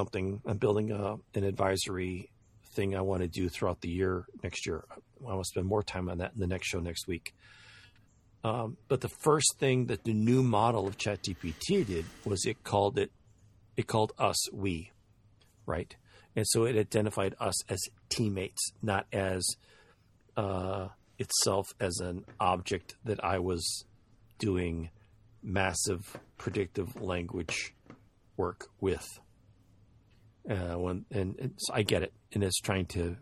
advisory thing I want to do throughout the year, next year. I want to spend more time on that in the next show next week. But the first thing that the new model of ChatGPT did was it called us, we, right? And so it identified us as teammates, not as itself as an object that I was doing massive predictive language work with. So I get it, and it's trying to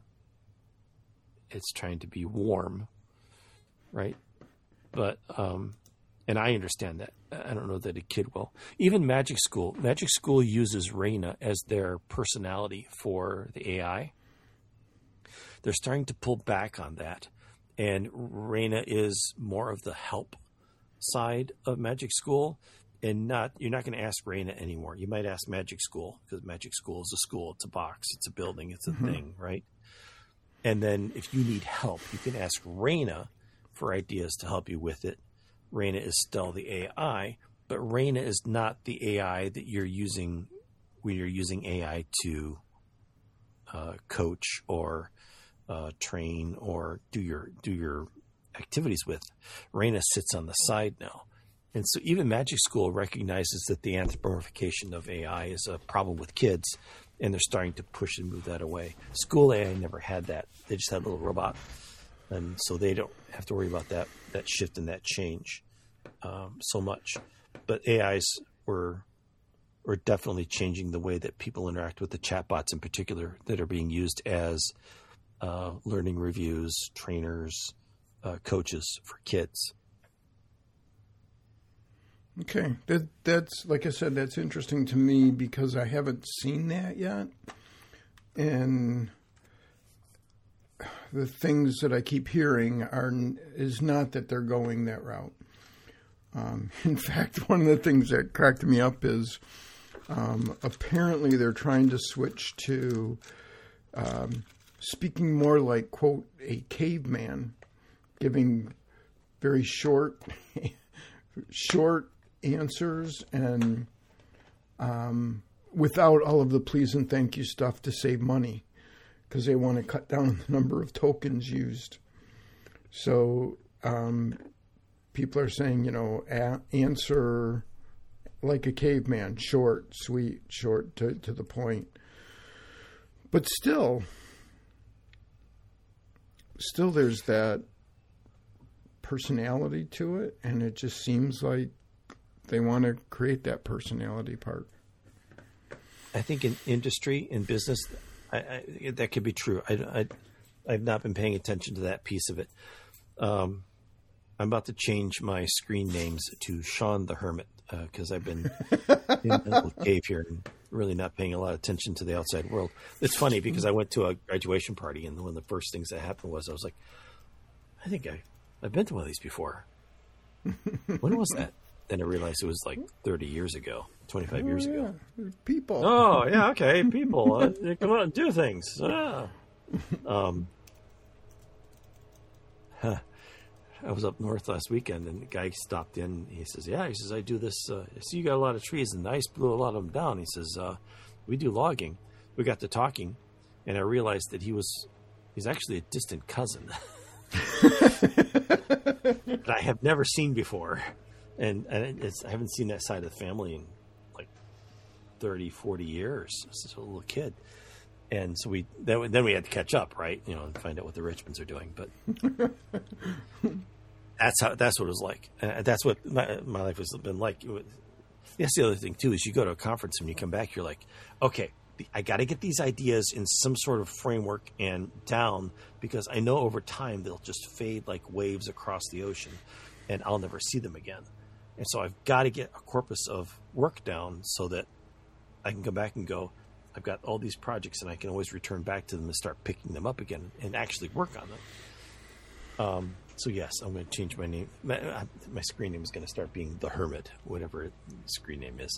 be warm, right? But and I understand that. I don't know that a kid will. Even Magic School uses Raina as their personality for the AI. They're starting to pull back on that, and Raina is more of the help side of Magic School. And you're not going to ask Raina anymore. You might ask Magic School, because Magic School is a school. It's a box. It's a building. It's a thing, right? And then if you need help, you can ask Raina for ideas to help you with it. Raina is still the AI, but Raina is not the AI that you're using when you're using AI to coach or train or do your activities with. Raina sits on the side now. And so even Magic School recognizes that the anthropomorphication of AI is a problem with kids, and they're starting to push and move that away. School AI never had that. They just had a little robot. And so they don't have to worry about that shift and that change so much. But AIs were definitely changing the way that people interact with the chatbots in particular that are being used as learning reviews, trainers, coaches for kids. Okay. That's, like I said, that's interesting to me because I haven't seen that yet. And the things that I keep hearing is not that they're going that route. In fact, one of the things that cracked me up is apparently they're trying to switch to speaking more like, quote, a caveman, giving very short answers and without all of the please and thank you stuff to save money, because they want to cut down the number of tokens used. So people are saying, answer like a caveman, short, sweet, short to the point. But still there's that personality to it, and it just seems like they want to create that personality part. I think in industry, in business, that could be true. I've not been paying attention to that piece of it. I'm about to change my screen names to Sean the Hermit because I've been in a little cave here really not paying a lot of attention to the outside world. It's funny because I went to a graduation party, and one of the first things that happened was I was like, I think I've been to one of these before. When was that? Then I realized it was like 30 years ago, 25 years ago. People. Oh, yeah, okay, people. Come on, do things. I was up north last weekend, and the guy stopped in. He says, I do this. I see you got a lot of trees, and the ice blew a lot of them down. He says, we do logging. We got to talking, and I realized that he's actually a distant cousin that I have never seen before. And I haven't seen that side of the family in like 30, 40 years since I was a little kid. And so then we had to catch up, right? And find out what the Richmonds are doing. But that's what it was like. That's what my life has been like. That's the other thing too, is you go to a conference and when you come back, you're like, okay, I got to get these ideas in some sort of framework and down, because I know over time they'll just fade like waves across the ocean, and I'll never see them again. And so I've got to get a corpus of work down so that I can come back and go, I've got all these projects, and I can always return back to them and start picking them up again and actually work on them. So yes, I'm going to change my name. My screen name is going to start being The Hermit, whatever the screen name is.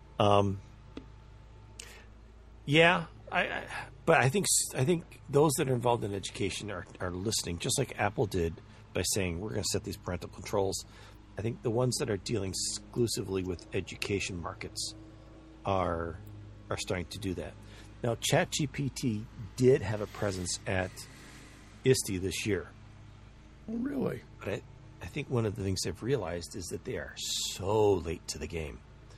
But I think those that are involved in education are listening, just like Apple did by saying we're going to set these parental controls. I think the ones that are dealing exclusively with education markets are starting to do that. Now, ChatGPT did have a presence at ISTE this year. Oh, really? But I think one of the things they've realized is that they are so late to the game.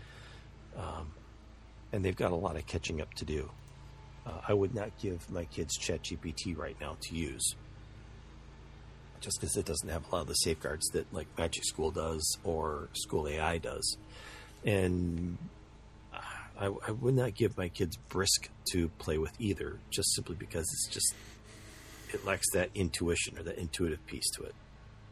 And they've got a lot of catching up to do. I would not give my kids ChatGPT right now to use, just because it doesn't have a lot of the safeguards that like Magic School does or School AI does. And I would not give my kids Brisk to play with either, just simply because it lacks that intuition or that intuitive piece to it.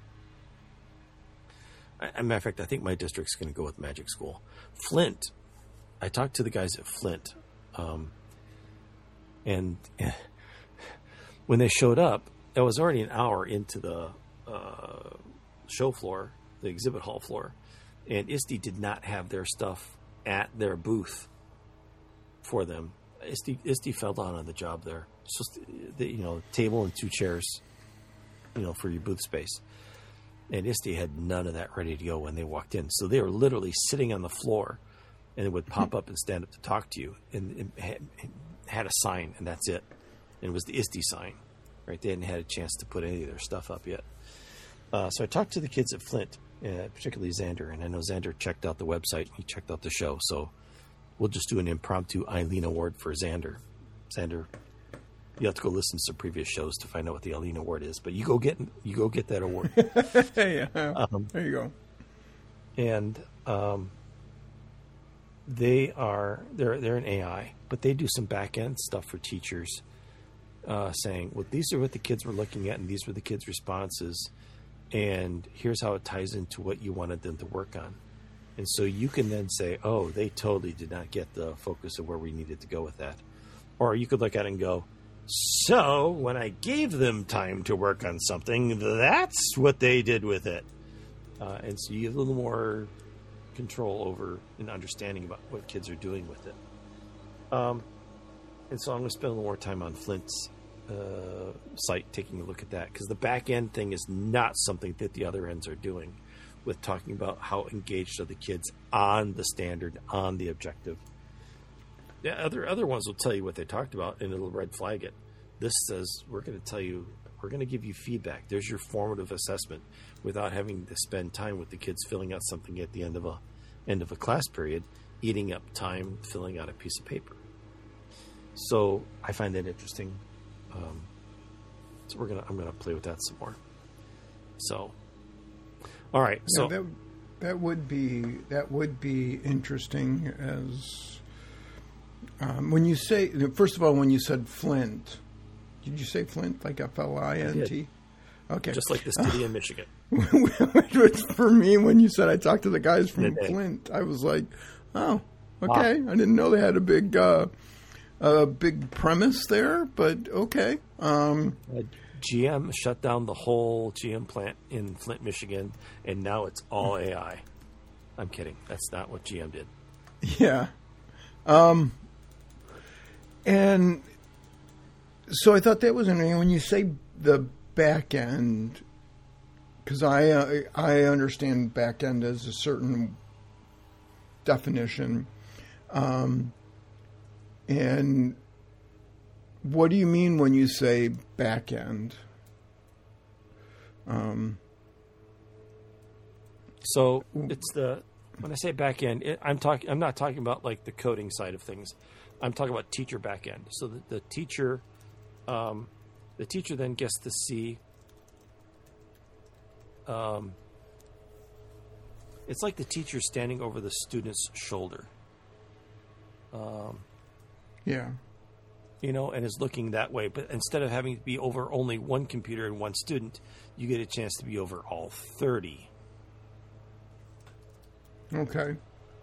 As a matter of fact, I think my district's going to go with Magic School. Flint, I talked to the guys at Flint, and when they showed up, it was already an hour into the show floor, the exhibit hall floor, and ISTE did not have their stuff at their booth for them. ISTE fell down on the job there. It's just table and 2 chairs, for your booth space. And ISTE had none of that ready to go when they walked in. So they were literally sitting on the floor, and it would pop up and stand up to talk to you, and it had a sign, and that's it. And it was the ISTE sign, right? They hadn't had a chance to put any of their stuff up yet. So I talked to the kids at Flint, particularly Xander, and I know Xander checked out the website. He checked out the show, so we'll just do an impromptu Eileen Award for Xander. Xander, you have to go listen to some previous shows to find out what the Eileen Award is, but you go get that award. Yeah, there you go. And they're an AI, but they do some back end stuff for teachers, saying, well, these are what the kids were looking at, and these were the kids' responses, and here's how it ties into what you wanted them to work on. And so you can then say, oh, they totally did not get the focus of where we needed to go with that. Or you could look at it and go, so when I gave them time to work on something, that's what they did with it. And so you have a little more control over and understanding about what kids are doing with it. And so I'm going to spend a little more time on Flint's site, taking a look at that, because the back end thing is not something that the other ends are doing, with talking about how engaged are the kids on the standard, on the objective. Yeah, other ones will tell you what they talked about, and it'll red flag it. This says, we're going to give you feedback. There's your formative assessment, without having to spend time with the kids filling out something at the end of a class period, eating up time filling out a piece of paper. So I find that interesting. So I'm gonna play with that some more. So, all right. So that would be interesting. As when you say, first of all, when you said Flint, did you say Flint like Flint? Okay, just like the city in Michigan. For me, when you said I talked to the guys from Flint, I was like, oh, Okay. I didn't know they had a big premise there, but okay. GM shut down the whole GM plant in Flint, Michigan, and now it's all AI. I'm kidding. That's not what GM did. Yeah. And so I thought that was interesting. When you say the back end, because I understand back end as a certain definition. And what do you mean when you say back end? So it's when I say back end, I'm not talking about like the coding side of things. I'm talking about teacher back end. So the teacher then gets to see. It's like the teacher standing over the student's shoulder. Yeah. And is looking that way. But instead of having to be over only one computer and one student, you get a chance to be over all 30. Okay.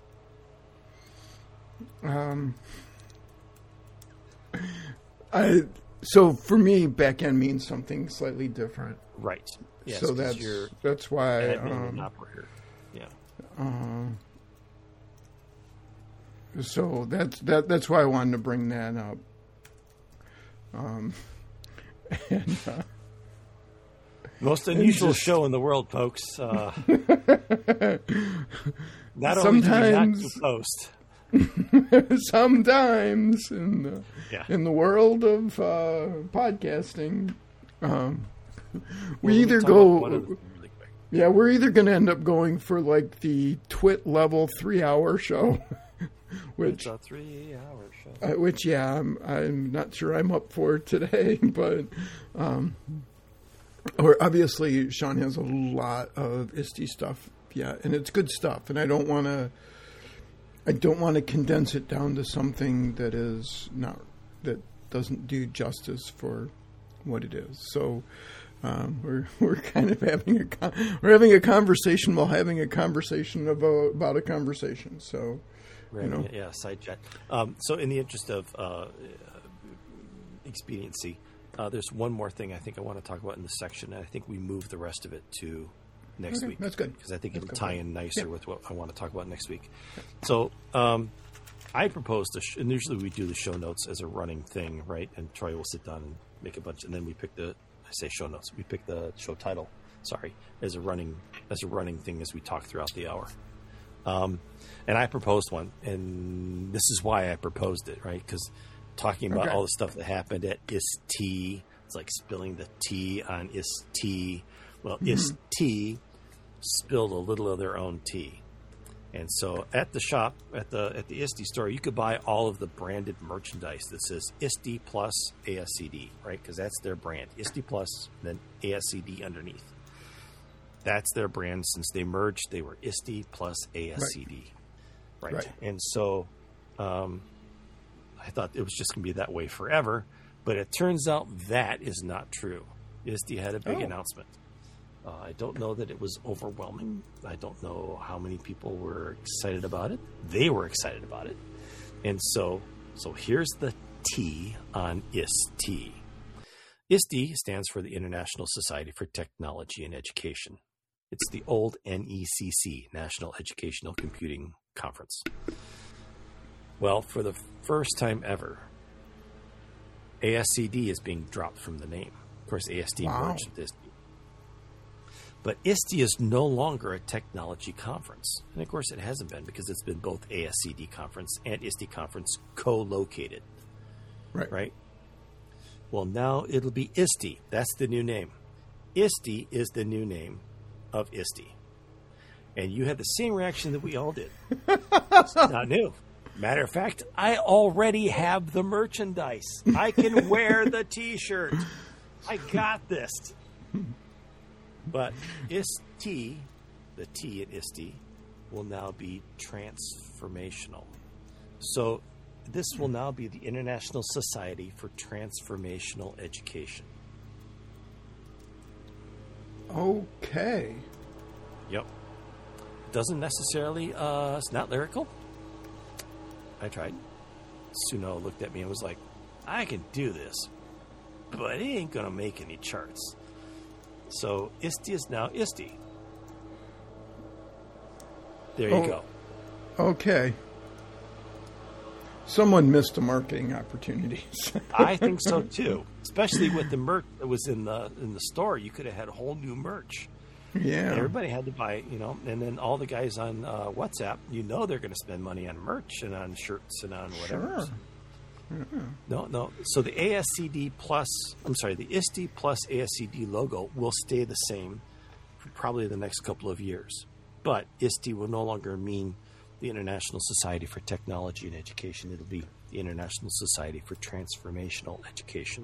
So for me, back end means something slightly different. Right. Yes, so that's why an operator. Yeah. So that's why I wanted to bring that up. Most unusual show in the world, folks. Not only do we not do post. Sometimes in the world of podcasting, we either go. Yeah, we're either going to end up going for like the Twit level 3-hour show, which it's a 3-hour show. Which I'm not sure I'm up for today, but or obviously Sean has a lot of ISTE stuff, and it's good stuff, and I don't want to condense it down to something that doesn't do justice for what it is. So. We're kind of having a conversation while having a conversation about a conversation. So, side chat. So, in the interest of expediency, there's one more thing I think I want to talk about in this section, and I think we move the rest of it to next week. That's good because I think it'll tie in nicer with what I want to talk about next week. So, I proposed and usually we do the show notes as a running thing, right? And Troy will sit down and make a bunch, and then we pick I say show notes. We pick the show title, as a running thing as we talk throughout the hour. And I proposed one, and this is why I proposed it, right? Because talking about all the stuff that happened at ISTE, it's like spilling the tea on ISTE. Well, ISTE spilled a little of their own tea. And so at the shop, at the ISTE store, you could buy all of the branded merchandise that says ISTE plus ASCD, right? Because that's their brand. ISTE plus, then ASCD underneath. That's their brand. Since they merged, they were ISTE plus ASCD. Right. And so I thought it was just going to be that way forever. But it turns out that is not true. ISTE had a big announcement. I don't know that it was overwhelming. I don't know how many people were excited about it. They were excited about it. And so here's the T on ISTE. ISTE stands for the International Society for Technology and Education. It's the old NECC, National Educational Computing Conference. Well, for the first time ever, ASCD is being dropped from the name. Of course, ASD merged with ISTE. But ISTE is no longer a technology conference. And of course it hasn't been because it's been both ASCD conference and ISTE conference co-located. Right? Well, now it'll be ISTE. That's the new name. ISTE is the new name of ISTE. And you had the same reaction that we all did. It's not new. Matter of fact, I already have the merchandise. I can wear the T-shirt. I got this. But ISTE, the T at ISTE, will now be transformational. So this will now be the International Society for Transformational Education. Okay. Yep. Doesn't necessarily, it's not lyrical. I tried. Suno looked at me and was like, I can do this, but it ain't going to make any charts. So ISTE is now ISTE. There you go. Okay. Someone missed a marketing opportunity. I think so too. Especially with the merch that was in the store, you could have had a whole new merch. Yeah. Everybody had to buy, and then all the guys on WhatsApp, they're going to spend money on merch and on shirts and on whatever. Sure. Yeah. No. So the ASCD the ISTE plus ASCD logo will stay the same for probably the next couple of years. But ISTE will no longer mean the International Society for Technology and Education. It'll be the International Society for Transformational Education.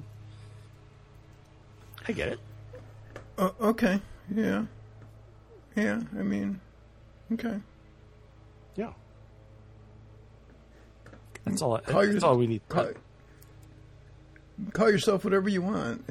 I get it. Okay. Yeah. Yeah. I mean, okay. Yeah. That's all. That's all we need. Call yourself whatever you want,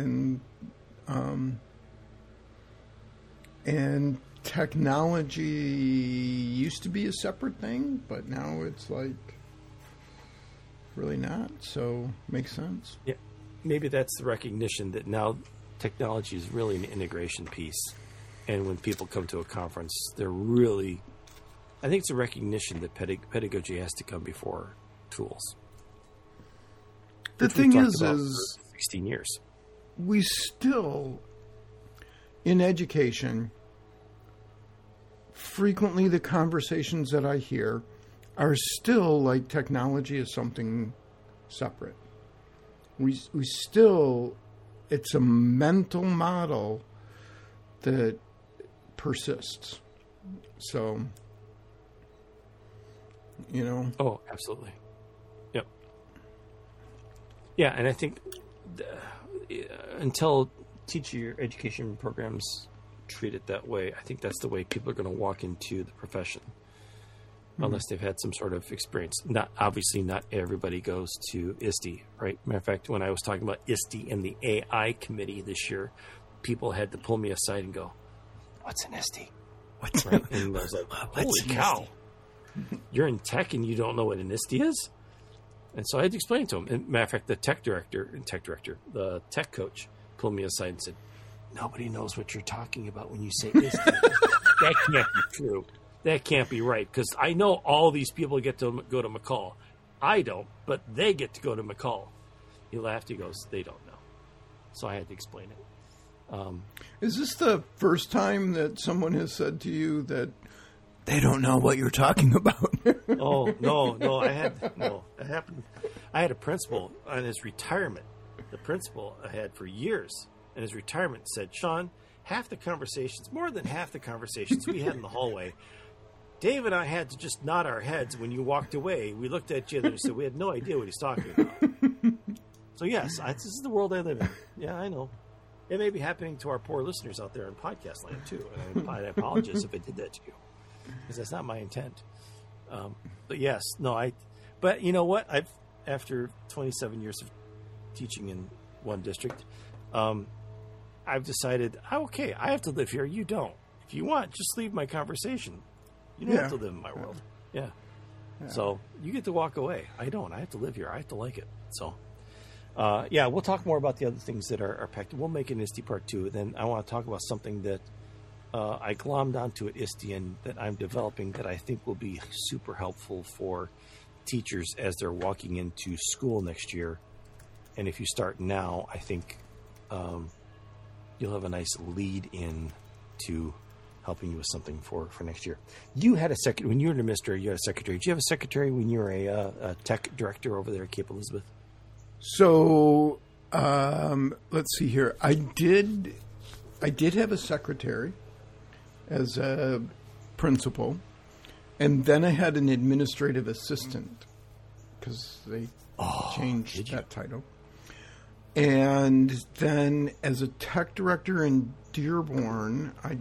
and technology used to be a separate thing, but now it's like really not. So makes sense. Yeah, maybe that's the recognition that now technology is really an integration piece, and when people come to a conference, they're really. I think it's a recognition that pedagogy has to come before tools. The thing is 16 years. We still, in education, frequently the conversations that I hear are still like technology is something separate. We still, it's a mental model that persists. So, Oh, absolutely. Yep. Yeah, and I think until teacher education programs treat it that way, I think that's the way people are going to walk into the profession, unless they've had some sort of experience. Obviously, not everybody goes to ISTE, right? Matter of fact, when I was talking about ISTE and the AI committee this year, people had to pull me aside and go, "What's an ISTE?" Right? And I was like, "Holy cow! You're in tech and you don't know what an ISTE is?" And so I had to explain to him. And matter of fact, the tech tech coach pulled me aside and said, "Nobody knows what you're talking about when you say ISTE." That can't be true. That can't be right, because I know all these people get to go to McCall. I don't, but they get to go to McCall. He laughed. He goes, "They don't know." So I had to explain it. Is this the first time that someone has said to you that they don't know what you're talking about? Oh, no. It happened. I had a principal on his retirement. The principal I had for years in his retirement said, "Sean, more than half the conversations we had in the hallway, Dave and I had to just nod our heads when you walked away. We looked at each other and said we had no idea what he's talking about." So yes, this is the world I live in. Yeah, I know. It may be happening to our poor listeners out there in podcast land too, and I apologize if I did that to you, because that's not my intent. But yes, no, but you know what? After 27 years of teaching in one district, I've decided, okay, I have to live here. You don't. If you want, just leave my conversation. You don't have to live in my world. Yeah. So you get to walk away. I don't. I have to live here. I have to like it. So, we'll talk more about the other things that are packed. We'll make an ISTE part 2. Then I want to talk about something that I glommed onto at ISTE and that I'm developing that I think will be super helpful for teachers as they're walking into school next year. And if you start now, I think you'll have a nice lead in to helping you with something for next year. You had a secretary when you were an administrator. You had a secretary. Did you have a secretary when you were a tech director over there at Cape Elizabeth? So let's see here. I did have a secretary as a principal, and then I had an administrative assistant because they changed that title. And then as a tech director in Dearborn, I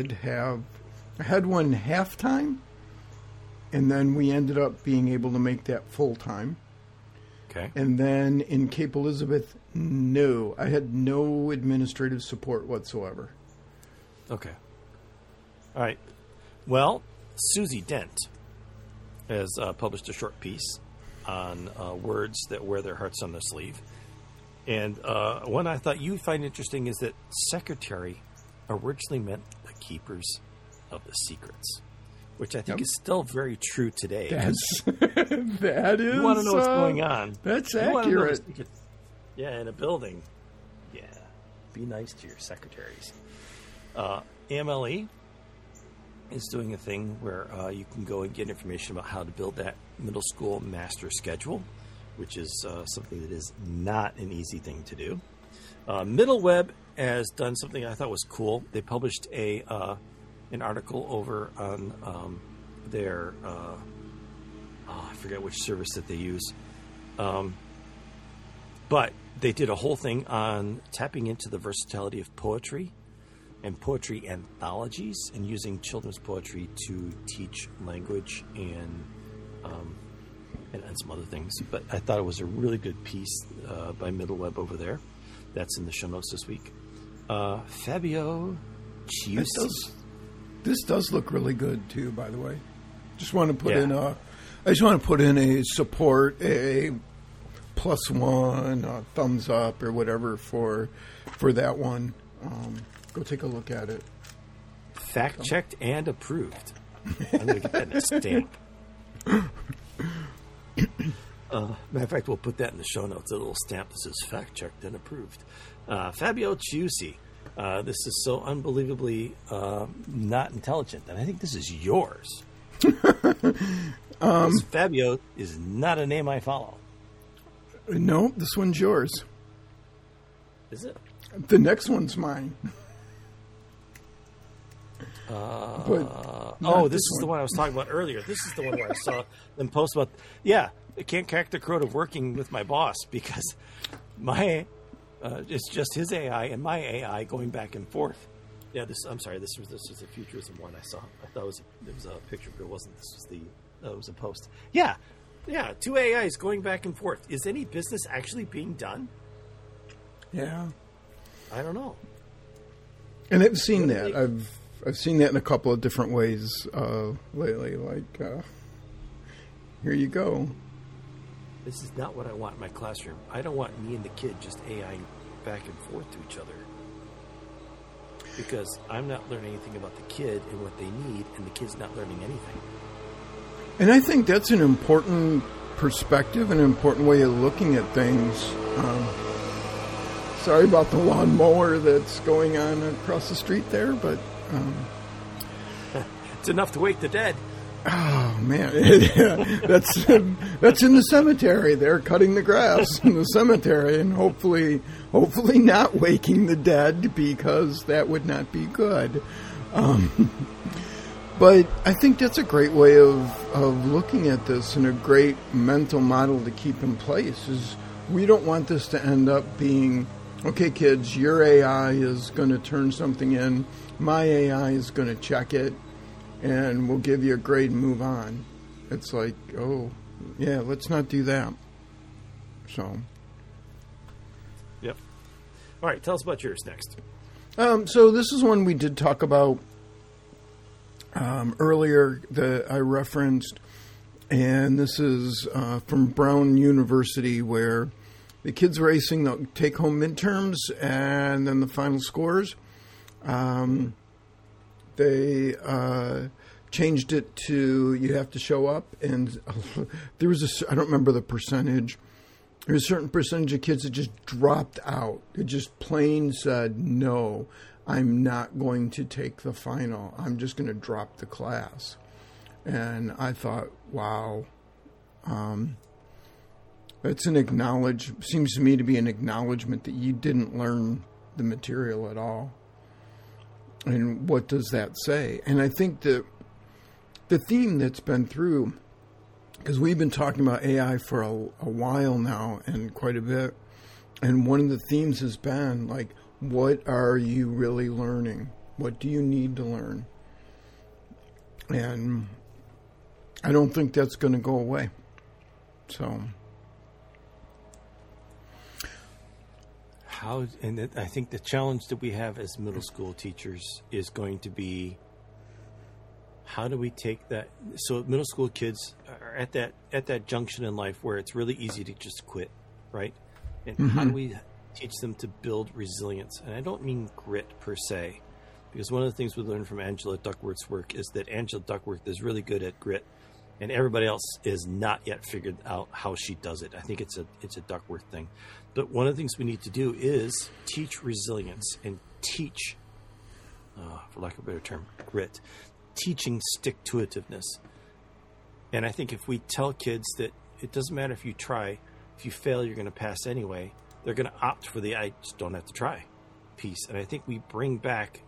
had one half-time, and then we ended up being able to make that full-time. Okay. And then in Cape Elizabeth, no, I had no administrative support whatsoever. Okay. All right. Well, Susie Dent has published a short piece on words that wear their hearts on their sleeve. And one I thought you'd find interesting is that secretary originally meant the keepers of the secrets, which I think is still very true today. That is. You want to know what's going on. That's accurate. Yeah, in a building. Yeah, be nice to your secretaries. AMLE is doing a thing where you can go and get information about how to build that middle school master schedule, which is something that is not an easy thing to do. Middleweb has done something I thought was cool. They published an article over on their I forget which service that they use, but they did a whole thing on tapping into the versatility of poetry and poetry anthologies and using children's poetry to teach language and some other things. But I thought it was a really good piece by Middleweb over there. That's in the show notes this week. Fabio Chiusi. This does look really good too, by the way. Just want to put in a support, a +1, a thumbs up, or whatever for that one. Go take a look at it. Fact checked and approved. I'm going to get that in a stamp. Matter of fact, we'll put that in the show notes. A little stamp that says fact checked and approved. Fabio Chiusi. This is so unbelievably not intelligent, and I think this is yours. Fabio is not a name I follow. No, this one's yours. Is it? The next one's mine. This is the one I was talking about earlier. This is the one where I saw them post about, I can't crack the code of working with my boss because it's just his AI and my AI going back and forth. Yeah, this was a futurism one I saw. I thought it was a picture, but it wasn't. This was it was a post. Yeah, two AIs going back and forth. Is any business actually being done? Yeah, I don't know. And I've seen that. I've seen that in a couple of different ways lately. Like, here you go. This is not what I want in my classroom. I don't want me and the kid just AIing back and forth to each other. Because I'm not learning anything about the kid and what they need, and the kid's not learning anything. And I think that's an important perspective, an important way of looking at things. Sorry about the lawnmower that's going on across the street there, but... it's enough to wake the dead. Oh man, that's in the cemetery. They're cutting the grass in the cemetery, and hopefully not waking the dead, because that would not be good. But I think that's a great way of looking at this, and a great mental model to keep in place. Is we don't want this to end up being, okay, kids, your AI is going to turn something in, my AI is going to check it, and we'll give you a grade and move on. It's like, oh, yeah, let's not do that. So. Yep. All right, tell us about yours next. So this is one we did talk about earlier that I referenced, and this is from Brown University, where the kids were acing the take-home midterms and then the final scores. They changed it to you have to show up, and there was I don't remember the percentage. There was a certain percentage of kids that just dropped out. It just plain said, no, I'm not going to take the final. I'm just going to drop the class. And I thought, wow, that's seems to me to be an acknowledgement that you didn't learn the material at all. And what does that say? And I think that the theme that's been through, because we've been talking about AI for a while now, and quite a bit, and one of the themes has been, like, what are you really learning? What do you need to learn? And I don't think that's going to go away. So... And I think the challenge that we have as middle school teachers is going to be how do we take that? So middle school kids are at that junction in life where it's really easy to just quit, right? And how do we teach them to build resilience? And I don't mean grit per se, because one of the things we learned from Angela Duckworth's work is that Angela Duckworth is really good at grit, and everybody else is not yet figured out how she does it. I think it's a Duckworth thing. But one of the things we need to do is teach resilience and teach, for lack of a better term, grit, teaching stick-to-itiveness. And I think if we tell kids that it doesn't matter if you try, if you fail, you're going to pass anyway, they're going to opt for the I just don't have to try piece. And I think we bring back,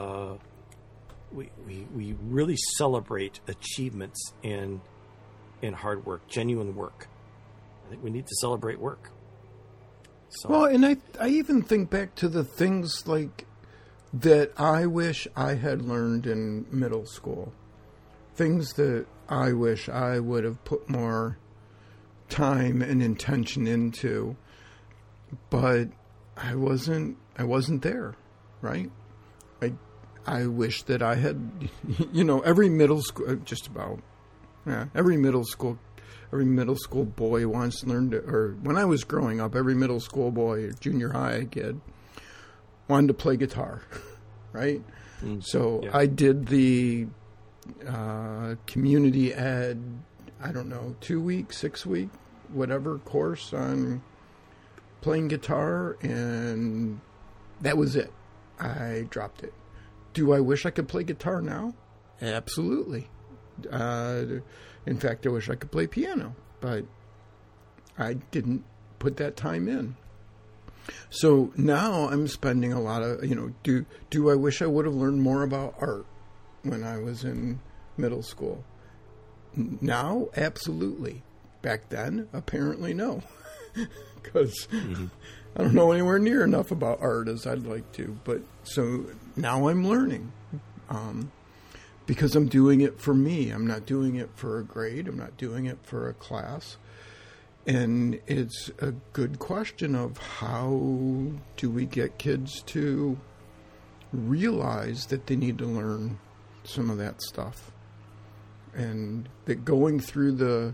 we really celebrate achievements in hard work, genuine work. I think we need to celebrate work. So. Well, and I even think back to the things like that I wish I had learned in middle school. Things that I wish I would have put more time and intention into, but I wasn't there, right? I wish that I had, every middle school, just about, every middle school boy wants to learn to, or when I was growing up, every middle school boy, junior high kid, wanted to play guitar, right? So yeah. I did the community ed, 2-week, 6-week, whatever course on playing guitar, and that was it. I dropped it. Do I wish I could play guitar now? Absolutely. In fact, I wish I could play piano, but I didn't put that time in. So now I'm spending a lot of, do I wish I would have learned more about art when I was in middle school? Now, absolutely. Back then, apparently no. Because I don't know anywhere near enough about art as I'd like to. But so now I'm learning. Because I'm doing it for me. I'm not doing it for a grade. I'm not doing it for a class. And it's a good question of how do we get kids to realize that they need to learn some of that stuff. And that going through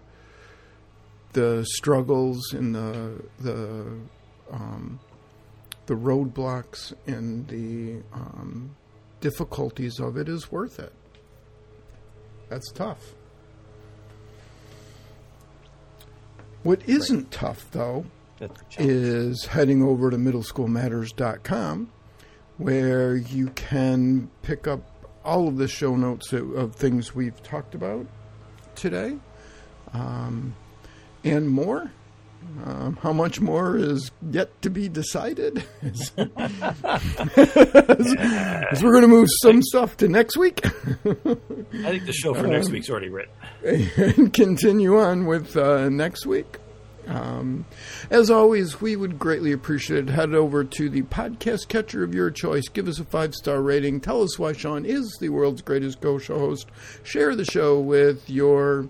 the struggles and the roadblocks and the difficulties of it is worth it. That's tough. What isn't tough, though, is heading over to middleschoolmatters.com, where you can pick up all of the show notes of things we've talked about today, and more. How much more is yet to be decided. As we're going to move some stuff to next week. I think the show for next week's already written. And continue on with next week. As always, we would greatly appreciate it. Head over to the podcast catcher of your choice. Give us a 5-star rating. Tell us why Sean is the world's greatest Go Show host. Share the show with your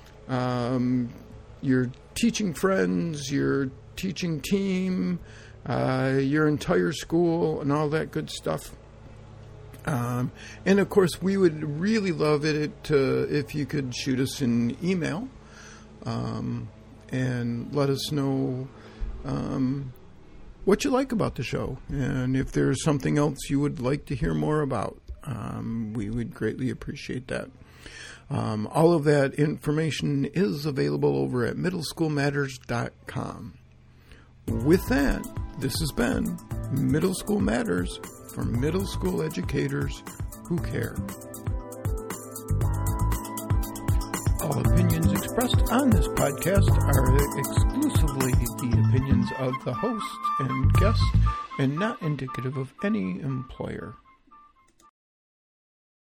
teaching friends, your teaching team, your entire school, and all that good stuff. And, of course, we would really love it if you could shoot us an email and let us know what you like about the show. And if there's something else you would like to hear more about, we would greatly appreciate that. All of that information is available over at middleschoolmatters.com. With that, this has been Middle School Matters for middle school educators who care. All opinions expressed on this podcast are exclusively the opinions of the host and guest and not indicative of any employer.